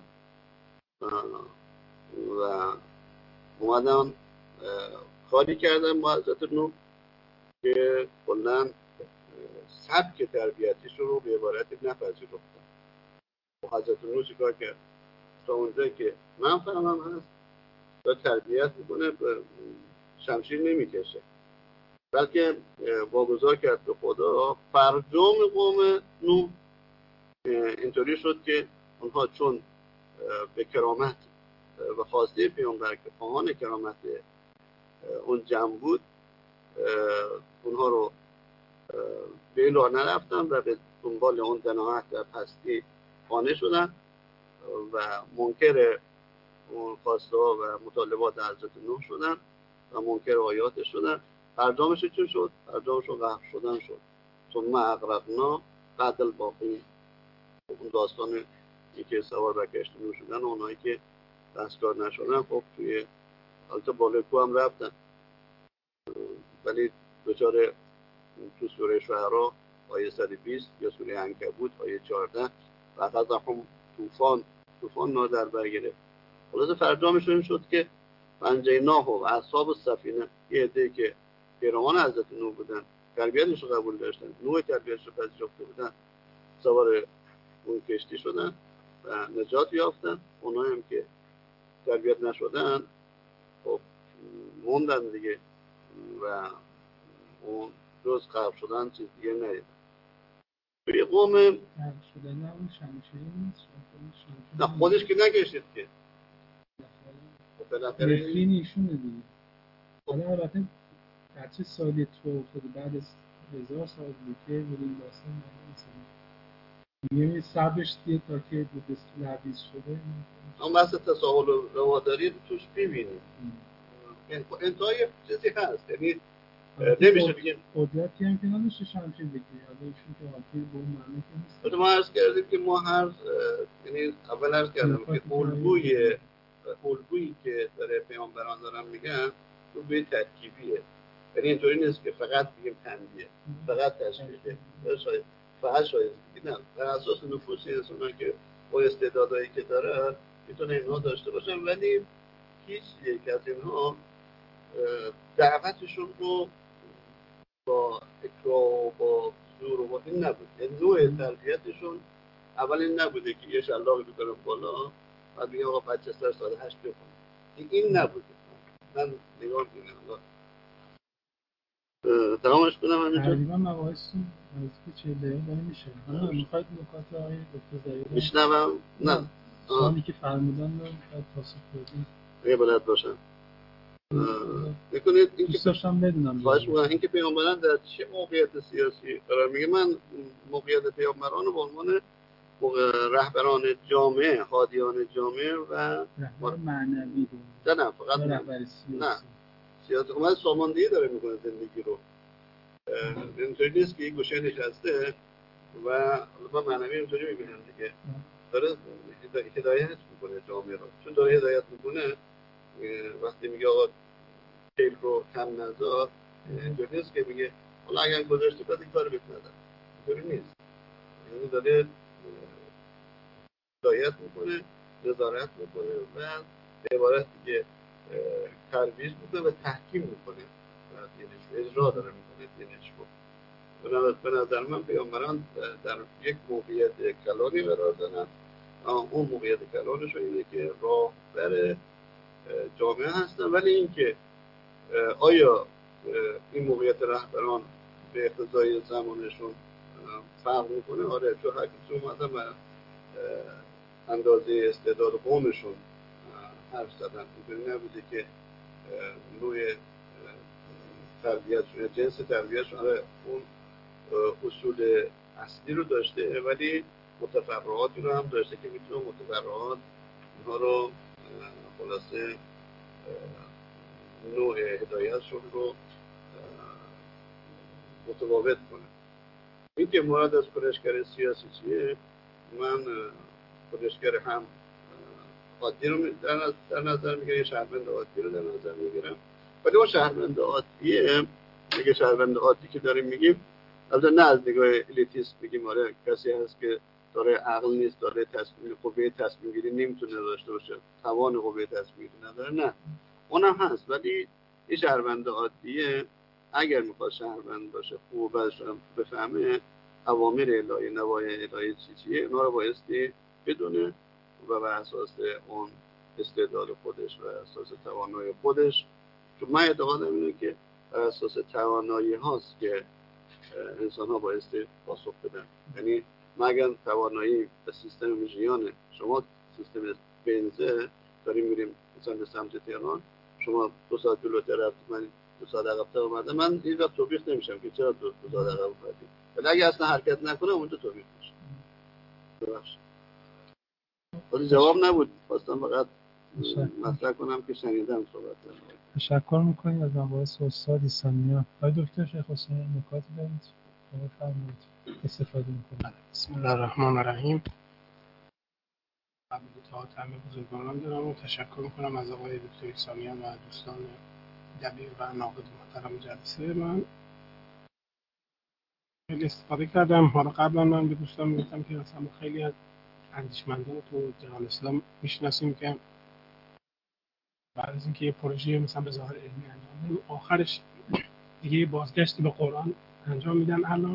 و اومدن کاری کردن با حضرت نوح که کلاً سبک تربیتیش رو به عبارتی نپذیرفتن. و حضرت نوح چیکار کرد؟ تا اونجایی که من فهمم هست و تربیت میکنه شمشیر نمیکشه بلکه واگذار کرد به خدا. فرجام قوم نوح اینطوری شد که اونها چون به کرامت و خواسته پیامبر که خواهان کرامت اون جمع بود اونها رو به این راه نرفتن و به دنبال اون دناحت و پستی خانه شدن و منکر اون خواسته ها و مطالبات حضرت نوح شدن و منکر آیات شدن. فرجامش چون شد؟ فرجامش رو غرق شدن شد. ثم اغرقنا بعد الباقین. اون داستان یکی سوار بر کشتی نوح شدن و اونایی که دستکار نشدن خب توی البته بالای کوه هم رفتن ولی دچار تو سوره شعرا آیه صد و بیست یا سوره عنکبوت آیه چهارده و اخذهم طوفان طوفان نادر برگرفت. خلاصه فرجامش این شد که فانجیناه و اصحاب السفینه یه عده‌ای که پیروان حضرت نوح بودن تربیتش رو قبول داشتن نوح تربیتش رو پذیرفته بودن سوار اون کشتی شدن و نجات یافتن. اونایی هم که تربیت نشدن خب موندن دیگه و اون جز غرق شدن چیز دیگه ندیدن. به قوم غرق شدن همون شمشیری نیست. نه خودش که نکشید که نفرین ایشونه دیگه. حالا البته بچه سالی تو افتاده بعد از هزار سال بوده بودیم داستان میگه صبرش دیگه تا که بود لبیز شده اما بحث تساهل و رواداری توش ببینید انتهای چیزی هست. یعنی نمیشه بگیم قدرتی هم که نداشته شمشیر بگیری. حالا ایشون که آتیر به اون معنی که نیست. ما عرض کردیم که ما هر یعنی اول عرض کردم که الگوی الگویی که داره پیامبران دارن میگن الگوی ترکیبیه. یعنی اینطوری نیست که فقط بگیم تنبیه فقط تشویقه فقط شاید نه بر اساس نفوس انسان‌ها که با استعدادایی که داره میتونه اینها داشته باشن ولی هیچ یک از اینها دعوتشون رو با اکراه و با زور و با این نبود. یعنی نوع تربیتشون اول این نبوده که یه شلاقی بکنم بالا بعد بگم آقا بچه سر سال هشت بخون. این این نبوده. من نگاه کنم تمامش کنم همینجا تقریبا مباحث نزدیک چهل دقیقه داره میشه. حالا میخواید نکات آقای دکتر زهیر میشنوم؟ نه سوالی که فرمودن رو باید پاسخ بدید. اگه بلد باشم میکنید اینکه دوست داشتم بدونم خواهش میکنم اینکه پیامبران در چه موقعیت سیاسی قرار میگه. من موقعیت پیامبران رو به عنوان رهبران جامعه، هادیان جامعه و رهبر معنوی نه نه فقط رهبر سیاسی نه سیاست اومد ساماندهی داره میکنه زندگی رو. اینطوری نیست که یک گوشه نشسته و با معنوی اینطوری میبینن دیگه داره هدایت میکنه جامعه رو. چون داره هدایت میکنه وقتی میگه آقا تیل رو کم نذار، اینطوری نیست که میگه حالا اگر گذاشتی بعد این کارو بهت ندارم. اینطوری نیست. یعنی داره هدایت میکنه، نظارت میکنه و به عبارت دیگه ترویج میکنه و تحکیم میکنه و دینش رو اجرا داره میکنه دینش رو. به نظر من پیامبران در یک موقعیت کلانی قرار دارن. اون موقعیت کلانش اینه که راهبر جامعه هستن، ولی اینکه آیا این موقعیت رهبران به اقتضای زمانشون فرق میکنه؟ آره، چون هر کسی اومدن و اندازه استعداد قومشون حرف زدن. اینطوری نبوده که نوع تربیتشون، جنس تربیتشون اون اصول اصلی رو داشته، ولی متفرعاتی رو هم داشته که میتونه متفرعات اینها رو خلاصه نوع هدایتشون رو متفاوت کنه. این که مراد از کنشگر سیاسی چیه؟ من کنشگر هم عادی رو در نظر میگیرم، یه شهروند عادی رو در نظر میگیرم. ولی اون شهروند عادیه، میگه شهروند عادی که داریم میگیم، البته نه از نگاه الیتیست بگیم آره کسی هست که داره عقل نیست، داره تصمیم قوه تصمیم گیری نمیتونه داشته باشه، توان قوه تصمیم گیری نداره، نه اونم هست. ولی این شهروند عادیه اگر میخواد شهروند باشه، خوب باشه، بفهمه اوامر الهی، نواهی الهی چی چیه، اونا رو بایستی بدونه و بر اساس اون استعداد خودش و اساس توانایی خودش. چون من اعتقادم اینه که بر اساس توانایی هاست که انسان ها بایستی پاسخ بدن. یعنی مگر توانایی به سیستم ویژیانه، شما سیستم بنزه داریم میریم مثلا به سمت تهران، شما دو ساعت جلوتر رفت، من دو ساعت عقب‌تر اومدم، من هیچ وقت توبیخ نمیشم که چرا دو ساعت عقب اومدی، ولی اگه اصلا حرکت نکنه اونجا توبیخ میشه. ببخشید ولی جواب نبود، خواستم فقط مطرح کنم که شنیدم صحبت کنم. تشکر میکنیم از مباحث استاد ایسانیا. آقای دکتر شیخ حسینی نکاتی دارید؟ بفرمایید. استفاده میکنم. بسم الله الرحمن الرحیم. قبل اطاعت همه بزرگواران دارم و تشکر میکنم از آقای دکتر ایسانیا و دوستان دبیر و ناقد محترم جلسه. من خیلی استفاده کردم. حالا قبلا من به دوستان میگفتم که مثلا خیلی از اندیشمندان تو جهان اسلام میشناسیم که بعد از اینکه یه پروژه مثلا به ظاهر علمی انجام میدن، آخرش دیگه بازگشتی به قرآن انجام میدن. الان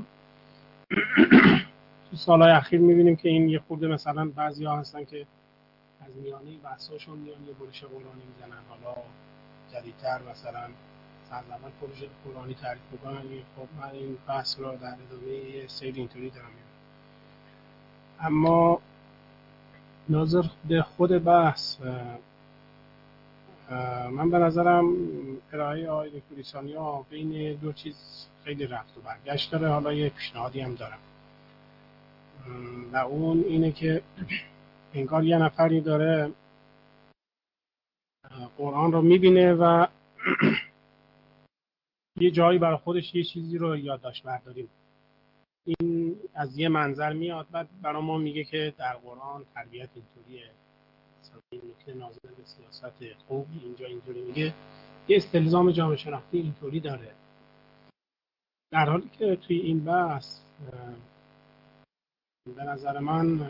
تو سالهای اخیر میبینیم که این یه خورده مثلا بعضی ها هستن که از میانه بحثاشون میان یه برش قرآنی میزنن، حالا جدیدتر مثلا سرزمان پروژه قرآنی تعریف میکنن. خب من این بحث رو در ادامه یه سری اینطوری دارم میبینم. اما ناظر به خود بحث، من به نظرم ارائه آقای دکتر ایسانیا بین دو چیز خیلی رفت و برگشت داره. حالا یه پیشنهادی هم دارم و اون اینه که انگار یه نفری داره قرآن رو میبینه و یه جایی برای خودش یه چیزی رو یادداشت برداری. این از یه منظر میاد، بعد برای ما میگه که در قرآن تربیت اینطوریه، مثلا این نکته ناظر به سیاست خوبی اینجا اینطوری میگه، یه استلزام جامعه شناختی اینطوری داره. در حالی که توی این بحث به نظر من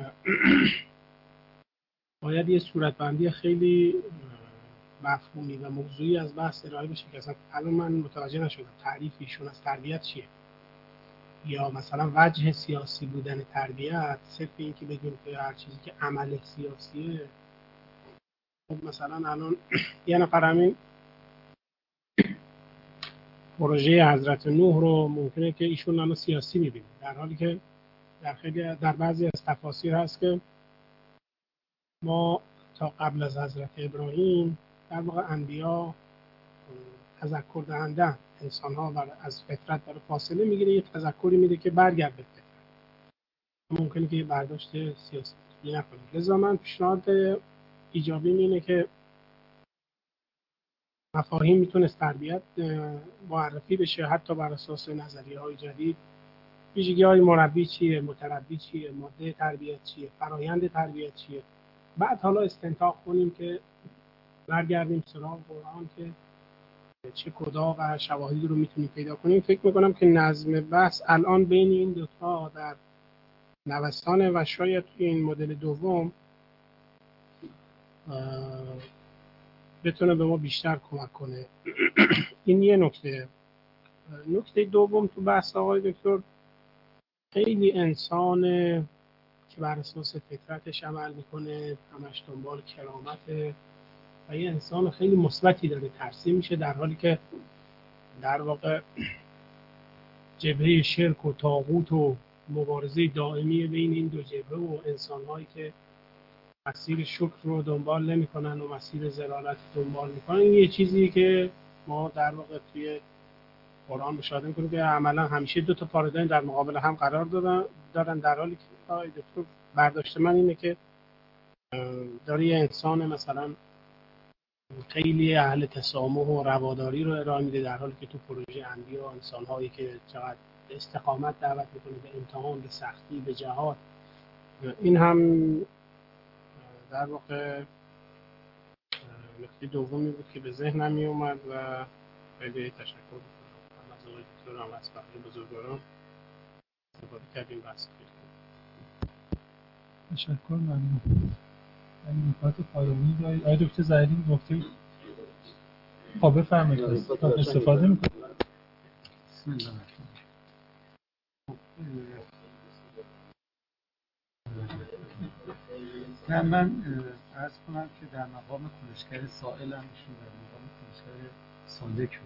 باید یه صورتبندی خیلی مفهومی و موضوعی از بحث ارائه بشه که اصلا الان من متوجه نشدم تعریف ایشون از تربیت چیه، یا مثلا وجه سیاسی بودن تربیت صرف این که بگیم که هر چیزی که عمل سیاسیه. خب مثلا الان یه نفر همین پروژه حضرت نوح رو ممکنه که ایشون الان سیاسی میبینه، در حالی که در خیلی در بعضی از تفاسیر هست که ما تا قبل از حضرت ابراهیم در واقع انبیا تذکر دهنده انسان ها از فطرت داره فاصله میگیره، یه تذکری میده که برگرد به فطرت. ممکنه که یه برداشت سیاسی نکنه. لذا من پیشنهاد ایجابی اینه که مفاهیم میتونست تربیت معرفی بشه، حتی بر اساس نظریه های جدید. ویژگی های مربی چیه، متربی چیه، ماده تربیت چیه، فرایند تربیت چیه. بعد حالا استنتاج کنیم که برگردیم سراغ قرآن که چه کدا و شواهدی رو میتونیم پیدا کنیم. فکر میکنم که نظم بحث الان بین این دوتا در نوستانه و شاید توی این مدل دوم بتونه به ما بیشتر کمک کنه. این یه نکته. نکته دوم تو بحث آقای دکتر، خیلی انسان که بر اساس فطرتش عمل میکنه، همش دنبال کرامته و یه انسان خیلی مثبتی داره ترسیم میشه، در حالی که در واقع جبهه شرک و طاغوت و مبارزه دائمی بین این دو جبهه و انسان‌هایی که مسیر شکر رو دنبال نمی‌کنن و مسیر ضلالت دنبال می‌کنن. این یه چیزیه که ما در واقع توی قرآن مشاهده می‌کنیم که عملا همیشه دو تا پارادایم در مقابل هم قرار دارن دارن در حالی که آقای دکتر برداشت من اینه که داره یه انسان مثلا خیلی اهل تسامح و رواداری رو ارائه میده، در حالی که تو پروژه انبیا انسان‌هایی که چقدر استقامت دعوت میکنه به امتحان، به سختی، به جهاد. این هم در واقع نکته دومی بود که به ذهنم می اومد و خیلی تشکر میکنم از آقای دکتر هم از بقیه بزرگواران استفاده کردیم بحث کنیم. تشکر. ممنون. این نکات پایانی دارید آقای دکتر ظاهری؟ نکته خب بفرمایید استفاده میکنید. بسم الله الرحمن الرحیم. من عرض کنم که در مقام کنشگر سائلم ایشون در مقام کنشگر سالک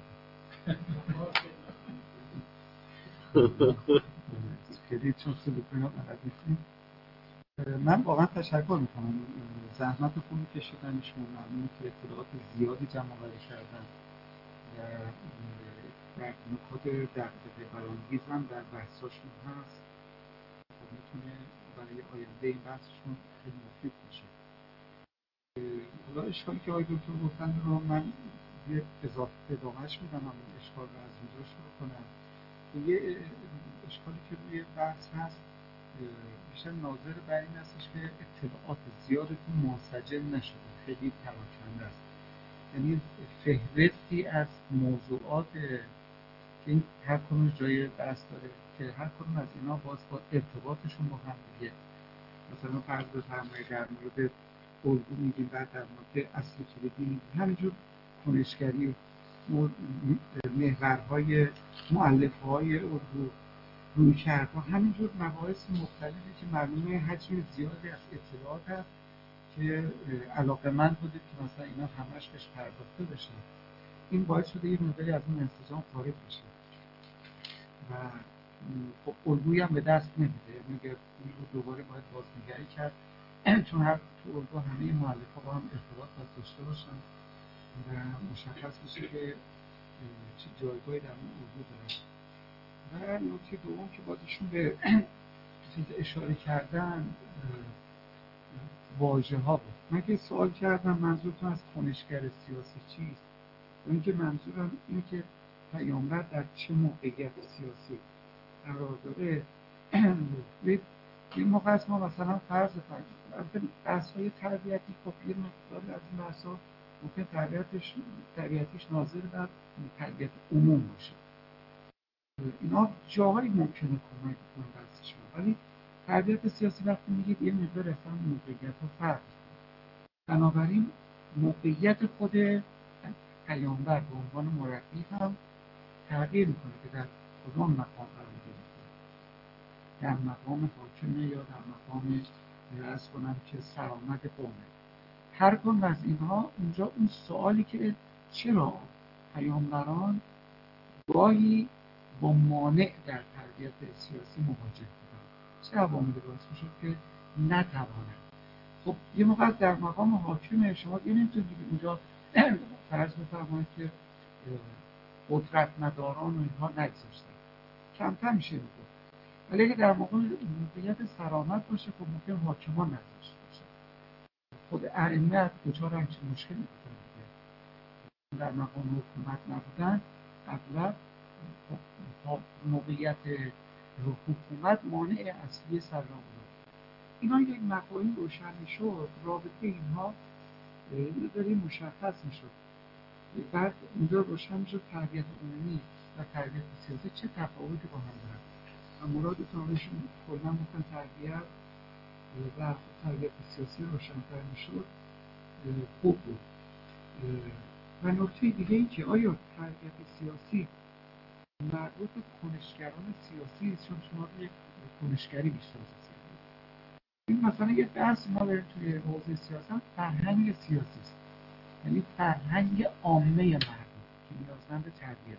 بود. خیلی چون سلوک اینا بلد نیستیم. من واقعا تشکر میکنم، زحمت خوبی کشیدن ایشون، ممنونم که اطلاعات زیادی جمع آوری کردن و در نکات دقیق بیانگیز هم در بحثاشون هست، میتونه برای آینده این بحثشون خیلی مفید باشه. حالا اشکالی که آقای دکتر گفتن رو من یه اضافه ادامهش میدم، همون اشکال رو از اینجا شروع کنم. یه اشکالی که روی بحث هست بیشتر ناظر بر این هستش که اطلاعات زیادتون منسجم نشده، خیلی پراکنده است. یعنی فهرستی از موضوعات که این هر کدوم جای بحث داره که هر کدوم از اینا باز با ارتباطشون با هم دیگه، مثلا فرض بفرمایید در مورد الگو میگیم، بعد در مورد اصل کلیدی میگیم، همینجور کنشگری محورهای مؤلفه‌های الگو روی کردها، همینجور مباحث مختلفی که معلومه حجم زیادی از اطلاعات هست که علاقه‌مند بودید که مثلا اینا همش بهش پرداخته بشه. این باعث شده یه مقداری از اون انسجام خارج بشه و خب الگویی هم به دست نمیده. میگه این رو دوباره باید بازنگری کرد، چون هر تو الگو همه مؤلفه‌ها با هم ارتباط باید داشته باشن و مشخص بشه که چه جایگاهی در اون الگو داره. و نکته دوم که بازشون به چیز اشاره کردن واژه ها بود. من که سوال کردم منظورتون از کنشگر سیاسی چیست؟ و اینکه منظورم اینه که پیامبر در چه موقعیت سیاسی قرار داره. یه موقع از ما مثلا فرض فرض بحث های تربیتی، خب یه مقدار از این بحث ها ممکن تربیتش تربیتیش ناظر بر تربیت عموم باشه، اینا جاهایی ممکنه کمک کنه بحثشون، ولی تربیت سیاسی وقتی میگید یه مقدار اصلا موقعیت ها فرق کنه. بنابراین موقعیت خود پیامبر به عنوان مربی هم تغییر میکنه که در کدام مقام قرار گرفته، در مقام حاکمه یا در مقام عرض کنم که سرآمد قومه. هر کدوم از اینها اونجا اون سوالی که چرا پیامبران گاهی با مانع در تربیت سیاسی مواجه بودن، چه عواملی باعث میشد که نتوانند. خب یه موقع در مقام حاکمه شما یه نمیتونید اونجا فرض بفرمایید که قدرتمداران و اینها نگذاشتن. کمتر میشه بود. ولی اگه در موقع موقعیت سرامت باشه خب ممکن حاکمان نذاشته باشه. خود ائمه دچار همچین مشکلی بودن دیگه. در مقام حکومت نبودن، اغلب موقعیت حکومت مانع اصلی سرامت بود. اینا یک مفاهیم روشن میشد، رابطه اینها داری مشخص میشد. بعد اونجا روشن میشد تربیت عمومی و تربیت سیاسی چه تفاوتی با هم دارن. و مراد تامشون کلا گفتن تربیت و تربیت سیاسی روشن‌تر میشد خوب بود. و نکته دیگه این که آیا تربیت سیاسی مربوط به کنشگران سیاسی است، چون شما یک کنشگری بیشتر سیاسی. این مثلا یه بحث ما داریم توی حوزه سیاست، فرهنگ سیاسی است. یعنی فرهنگ عامه مردم که نیازمند تربیت.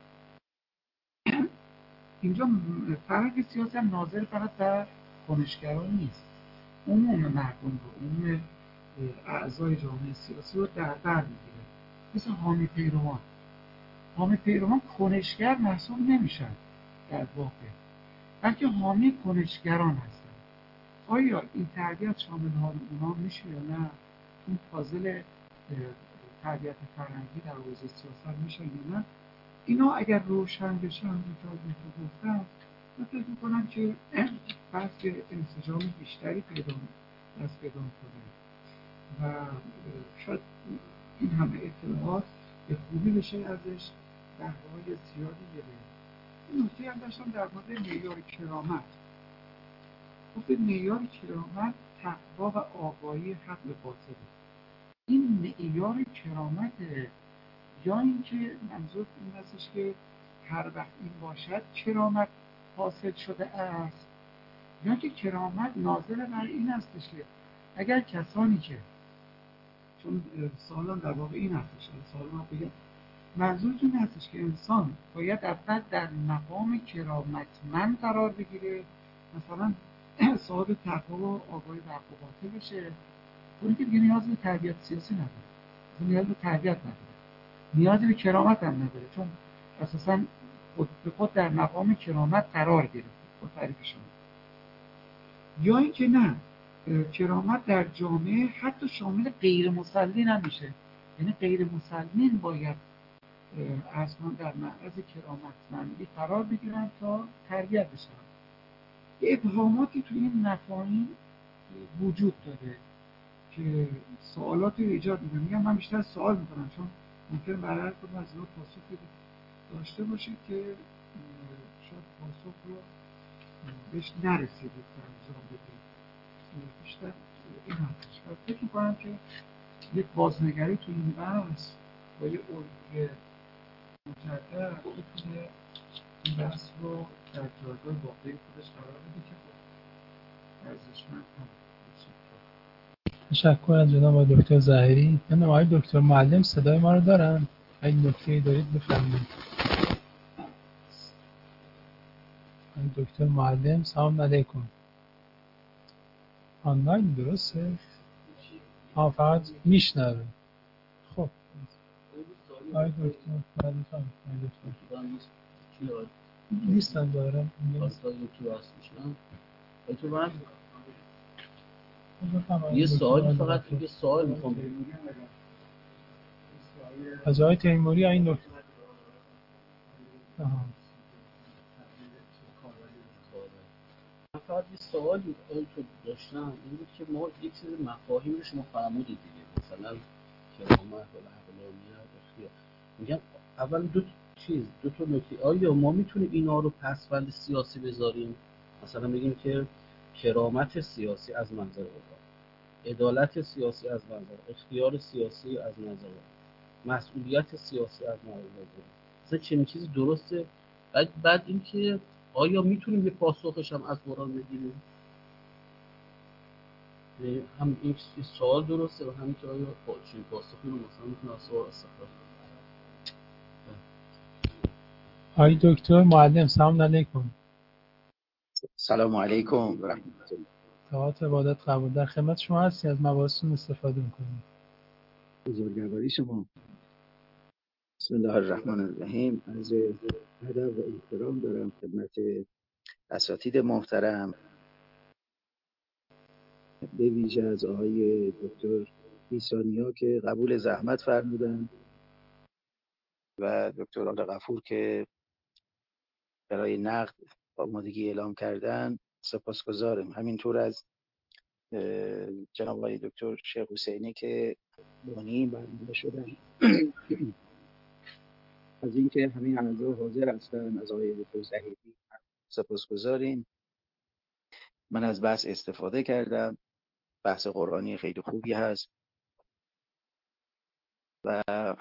اینجا فرهنگ سیاسی هم ناظر فقط در کنشگران نیست، عموم مردم رو، عموم اعضای جامعه سیاسی رو در بر میگیره. مثل حامی پیروان. حامی پیروان کنشگر محسوب نمیشن در واقع، بلکه حامی کنشگران هستن. آیا این تربیت شامل حال اونا میشه یا نه؟ این پازل تربیت فرهنگی در حوزه سیاست میشه یا نه؟ اینا اگر روشن بشن میتونم تو گفتم، من فکر میکنم که بحث انسجام بیشتری پیدا دست پیدا کنه و شاید این همه اطلاعات به خوبی بشه ازش بهره‌های زیادی گرفت. این نکته هم داشتم در مورد معیار کرامت. گفت معیار کرامت تقوا و آگاهی حق باطله. این معیار کرامت یا اینکه منظور این هستش که هر وقت این باشد کرامت حاصل شده است، یا که کرامت ناظر بر این هستش که اگر کسانی که چون سوالان در واقع این هستش، سوال ما بگم منظورتون هستش که انسان باید اول در مقام کرامتمند قرار بگیره، مثلا صاحب تقوا و آگاهی و حق و باطل بشه، اونی که دیگه نیاز به تربیت سیاسی نداره، نیاز به تربیت نداره، نیازی به کرامت هم نداره، چون اساساً خود به خود در مقام کرامت قرار گرفته با تعریف شما. یا اینکه نه، کرامت در جامعه حتی شامل غیر مسلمین هم میشه، یعنی غیر مسلمین باید اصلا در معرض کرامتمندی قرار بگیرن تا تربیت بشن. یه ابهاماتی توی این مفاهیم وجود داره که سوالاتی رو ایجاد میکنه. میگم من بیشتر سوال میکنم چون ممکن برای هر کدوم از اینا پاسخی داشته باشید که شاید پاسخ رو بهش نرسیدید که انجام بدید. بیشتر این هستش. فکر میکنم که یک بازنگری توی این بحث با یه الگوی مجدد بتونه این بحث رو در جایگاه واقعی خودش قرار بده که خب ارزشمند هم تشکر از جناب آقای دکتر ظاهری. من آقای دکتر معلم صدای ما رو دارن؟ اگه نکته‌ای دارید بفرمایید. آقای دکتر معلم سلام علیکم. آنلاین درسته؟ ها فقط میشنوه. خب آقای دکتر معلم آقای دکتر نیستن دارم یه سوال فقط یه سوال میخوام از آقای تیموری این دکتر. آها من فقط یه سوالی که داشتم این بود که ما یک سری مفاهیم رو شما فرمودید دیگه، مثلا کرامت و عقلانیت اختیار. میگم اول دو چیز دو تا نکته، آیا ما میتونیم اینا رو پسوند سیاسی بذاریم؟ مثلا بگیم که کرامت سیاسی از منظر خدا، عدالت سیاسی از منظر، اختیار سیاسی از نظر، مسئولیت سیاسی از نظر، مثلا چنین چیزی درسته؟ بعد بعد اینکه آیا میتونیم یه پاسخش هم از قرآن بگیریم؟ هم این سوال درسته و همین که آیا چنین پاسخی رو مثلا میتونه از سوال استفاده کنیم؟ آقای دکتر معلم سلام علیکم. سلام علیکم و رحمت الله. طاعت عبادت قبول. در خدمت شما هستی، از مباحثتون استفاده میکنیم. بزرگواری شما. بسم الله الرحمن الرحیم. از ادب و احترام دارم خدمت اساتید محترم، به ویژه از آقای دکتر ایسانیا که قبول زحمت فرمودن و دکتر آل غفور که برای نقد آمادگی اعلام کردن. سپاسگزارم. همینطور از جناب آقای دکتر شیخ حسینی که بانی برنامه شدن، از اینکه همین اعضا حاضر هستن، از آقای دکتر زهیدی سپاسگزاریم. من از بحث استفاده کردم، بحث قرآنی خیلی خوبی هست و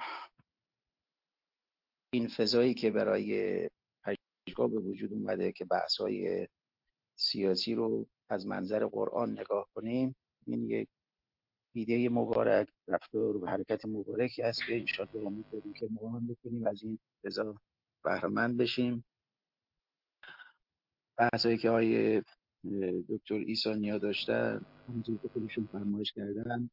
این فضایی که برای پژوهشگاه به وجود اومده که بحث‌های سیاسی رو از منظر قرآن نگاه کنیم، این یک ایده مبارک، رفتار و حرکت مبارکی است که انشاءالله امید داریم که ما هم بتونیم از این فضا بهره مند بشیم. بحثایی که آقای دکتر ایسانیا داشتن، همونجور که خودشون فرمایش کردن،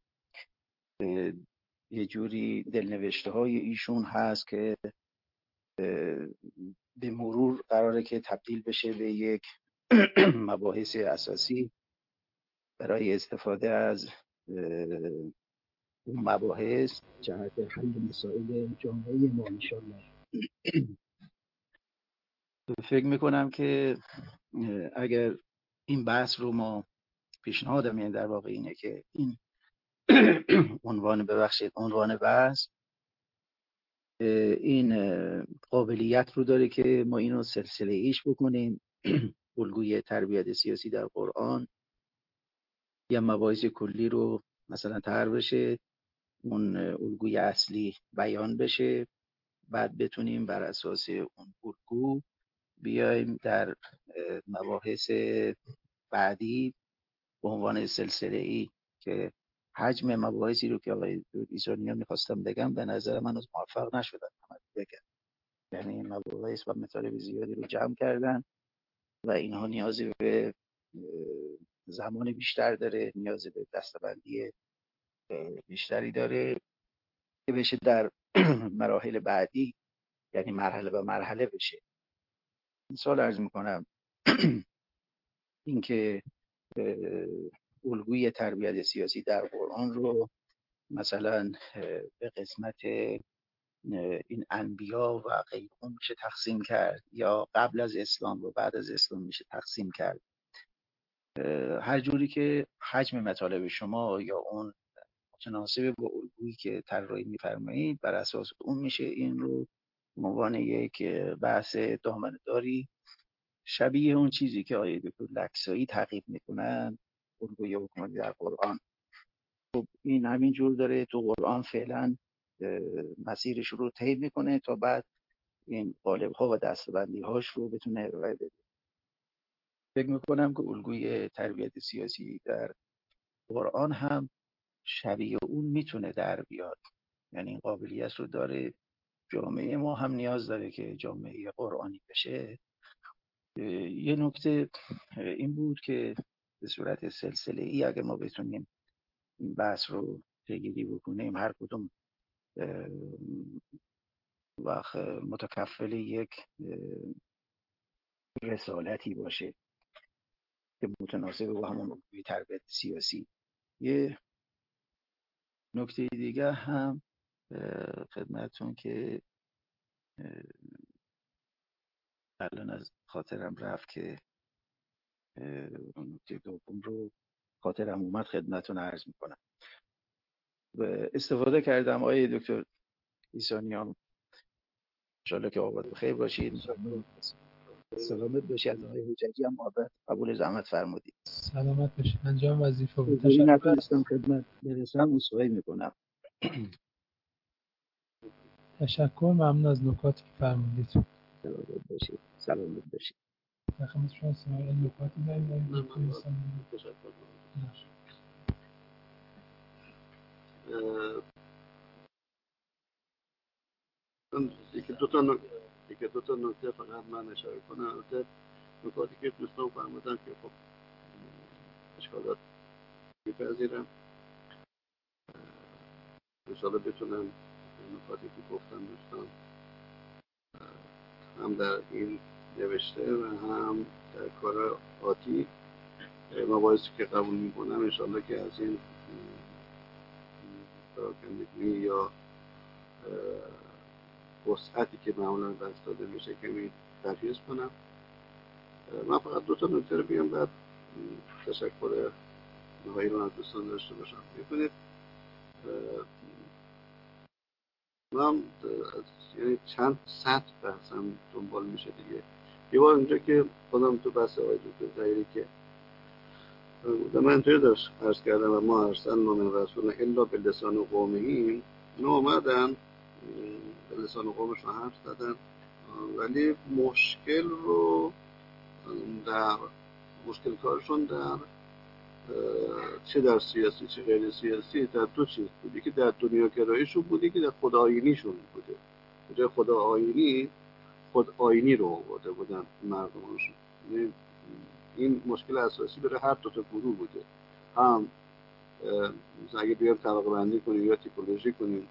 یه جوری دلنوشته های ایشون هست که به مرور قراره که تبدیل بشه به یک مباحث اساسی برای استفاده از اون مباحث جهت حل مسائل جامعه ما انشاءالله. فکر میکنم که اگر این بحث رو ما پیشنهادم، یعنی در واقع اینه که این عنوان ببخشید عنوان بحث این قابلیت رو داره که ما اینو سلسله ایش بکنیم. الگوی تربیت سیاسی در قرآن، یا مباحث کلی رو مثلا طرح بشه، اون الگوی اصلی بیان بشه، بعد بتونیم بر اساس اون الگو بیایم در مباحث بعدی به عنوان سلسله ای که حجم مباحثی رو که آقای ایسانیا میخواستم بگم به نظر من از موفق نشدن بگم. یعنی این مباحث و مطالب زیادی رو جمع کردن و اینها نیازی به زمان بیشتر داره، نیازی به دستبندی بیشتری داره که بشه در مراحل بعدی، یعنی مرحله به مرحله بشه. مثال عرض میکنم اینکه الگوی تربیت سیاسی در قرآن رو مثلا به قسمت این انبیا و غیرهم میشه تقسیم کرد، یا قبل از اسلام و بعد از اسلام میشه تقسیم کرد. هر جوری که حجم مطالب شما یا اون متناسب با الگویی که طراحی میفرمایید، بر اساس اون میشه این رو به عنوان یک بحث دامنه‌داری شبیه اون چیزی که آیه دکتر لکسایی تعقیب میکنن، الگوی حکمرانی در قرآن. خب این همین جور داره تو قرآن فعلا مسیرش رو طی میکنه تا بعد این قالب ها و دستبندی هاش رو بتونه ارائه بده. فکر میکنم که الگوی تربیت سیاسی در قرآن هم شبیه اون میتونه در بیاد، یعنی این قابلیت رو داره. جامعه ما هم نیاز داره که جامعه قرآنی بشه. یه نکته این بود که به صورت سلسله ای اگه ما بتونیم این بحث رو پیگیری بکنیم، هر کدوم وقت متکفل یک رسالتی باشه که متناسب با همون الگوی تربیت سیاسی. یه نکته دیگه هم خدمتتون که الان از خاطرم رفت که نکته دوم رو خاطرم اومد خدمتتون عرض میکنم. و استفاده کردم آقای دکتر ایسانیان، انشالله که آباد بخیر باشید، سلامت باشی. از آقای حجتی هم محبت قبول زحمت فرمودید. سلامت باشید. انجام وظیفه بود. حضوری نتونستم خدمت برسم، عذرخواهی میکنم. تشکر، ممنون از نکاتی که فرمودید. سلامت باشید. سلامت باشید. خدمت شما سوال نکاتی دارید؟ یکی دو تا نکته یکی دو تا نکته فقط من اشاره کنم. البته نکاتی که دوستان فرمودن که خب اشکالات میپذیرم، ان شاءالله بتونم نکاتی که گفتن دوستان هم در این نوشته و هم در کار آتی مباحثی که قبول میکنم انشاءالله که از این پراکندگی یا وسعتی که معمولا بحث داده میشه کمی پرهیز کنم. من فقط دو تا نکته رو بگم بعد تشکر نهایی رو از دوستان داشته باشم. میکنید من یعنی چند سطح بحثم دنبال میشه دیگه. یه بار اونجا که خودم تو بحث آقای دکتر طاهری که من اینطوری داشت عرض کردم و ما ارسلنا من رسول الا به لسان قومه، نه اومدن به لسان قومشون حرف زدن ولی مشکل رو در مشکل کارشون در چه در سیاسی چه غیر سیاسی در دو چیز بودی که در دنیا گراییشون بودی که در خدا آیینیشون بوده. جای خدا آیینی خود آیینی رو آورده بودن مردمانشون. این مشکل اساسی برای هر دو تا گروه بوده. هم اگه بیایم طبقه بندی کنیم یا تیپولوژی کنیم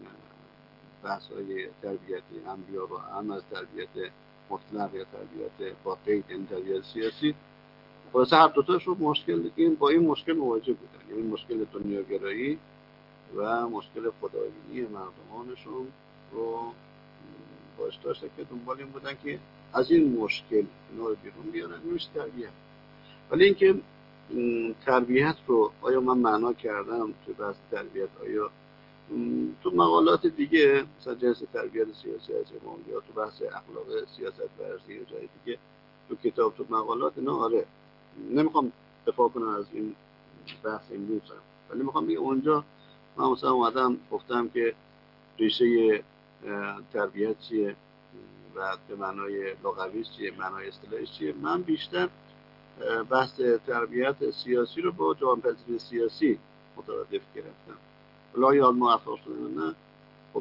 بحث های تربیتی انبیا رو، هم از تربیت مطلق یا تربیت با قید این تربیت سیاسی، خلاصه هر دوتاشون مشکل این با این مشکل مواجه بودن، یعنی مشکل دنیاگرایی و مشکل خدایینی مردمانشون رو باش داشته که دنبال این بودن که از این مشکل اینا رو بیرون بیارن. میشه تربیت. ولی اینکه تربیت رو آیا من معنا کردم تو بحث تربیت، آیا تو مقالات دیگه مثلا جنس تربیت سیاسی از امام یا تو بحث اخلاق سیاست ورزی یا جای دیگه تو کتاب تو مقالات نه، آره نمیخوام دفاع کنم از این بحث امروز، ولی میخوام بگم اونجا من مثلا اومدم گفتم که ریشه تربیت چیه و به معنای لغویش چیه، معنای اصطلاحیش چیه. من بیشتر بحث تربیت سیاسی رو با جوانپذیری سیاسی مترادف گرفتم. ولی یا موفق شدن نه، خب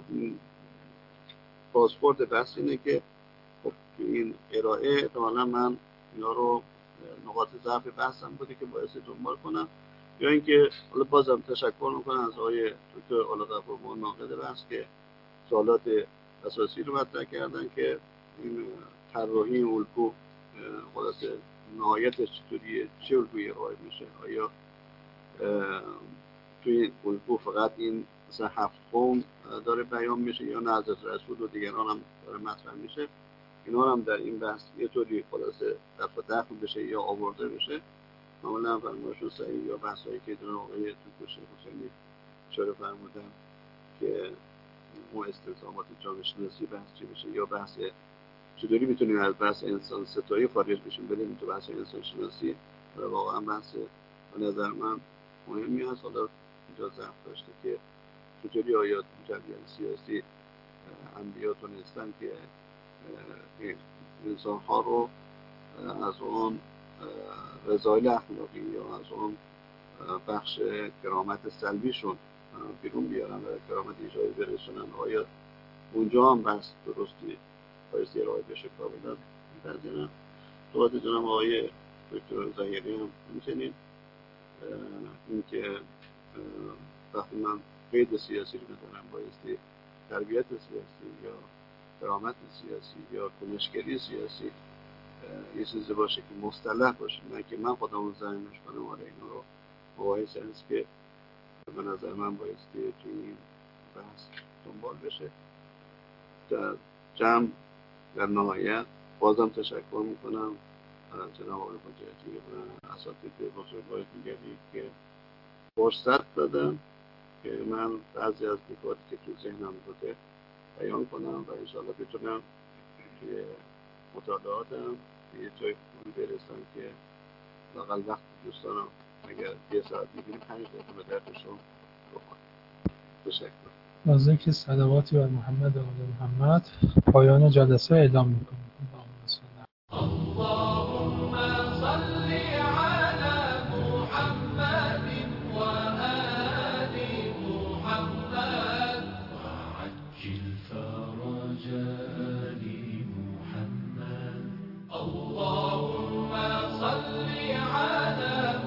پاسپورت بحث اینه که خب این ارائه احتمالا من اینا رو نقاط ضعف بحثم بوده که باعث دنبال کنم، یا اینکه حالا بازم تشکر میکنم از آقای دکتر آل‌غفور ناقد بحث که سوالات اساسی رو مطرح کردن که این طراحی این الگو خلاصه نهایتش چطوریه، چه الگویی ارائه میشه، آیا توی الگو فقط این مثلا هفت قوم داره بیان میشه یا نه حضرت رسول و دیگران هم داره مطرح میشه. اینا هم در این بحث یه طوری خلاصه دفع دفع بشه یا آورده بشه. معمولا فرمایشون صحیح یا بحثایی که در آقای دکتر شیخ حسینی اشاره فرمودن که اون استلزامات جامعه شناسی بحث چی میشه، یا بحث چطوری میتونیم از بحث انسان ستایی خارج بشیم بریم تو بحث انسان شناسی. و واقعا بحث به نظر من مهمی هست. حالا اینجا ضعف داشته که چطوری آیا تربیت سیاسی انبیا تونستن که انسان ها رو از اون رضایل اخلاقی یا از اون بخش کرامت سلبیشون بیرون بیارن و کرامت ایجابی برسونن. آیا اونجا هم بحث درستی بایستی ارائه بشه کاملا می‌پذیرم. صحبت جناب آقای دکتر ظاهری هم می‌تونید این که وقتی من قید سیاسی رو می‌ذارم بایستی تربیت سیاسی یا کرامت سیاسی یا کنشگری سیاسی یه چیزی باشه که مصطلح باشه، نه که من خودم رو زمینش کنم. آره اینا رو مباحث هست که به نظر من بایستی توی این بحث دنبال بشه. در جمع در نهایت بازم تشکر میکنم از جناب آقای حجتی و اساتید بزرگوار دیگری که فرصت دادن که من بعضی از نکاتی که تو ذهنم بوده بیان کنم و انشاءالله بتونم توی مطالعاتم به یه جای خوبی برسم که لااقل وقت دوستانم اگر یه ساعت میگیریم پنج دقیقه به دردشون بخورم. تشکر. با ذکر صلواتی بر محمد و آل محمد پایان جلسه اعلام میکنم. اللهم صل على محمد وآل محمد وعجل فرج آل محمد. اللهم صل على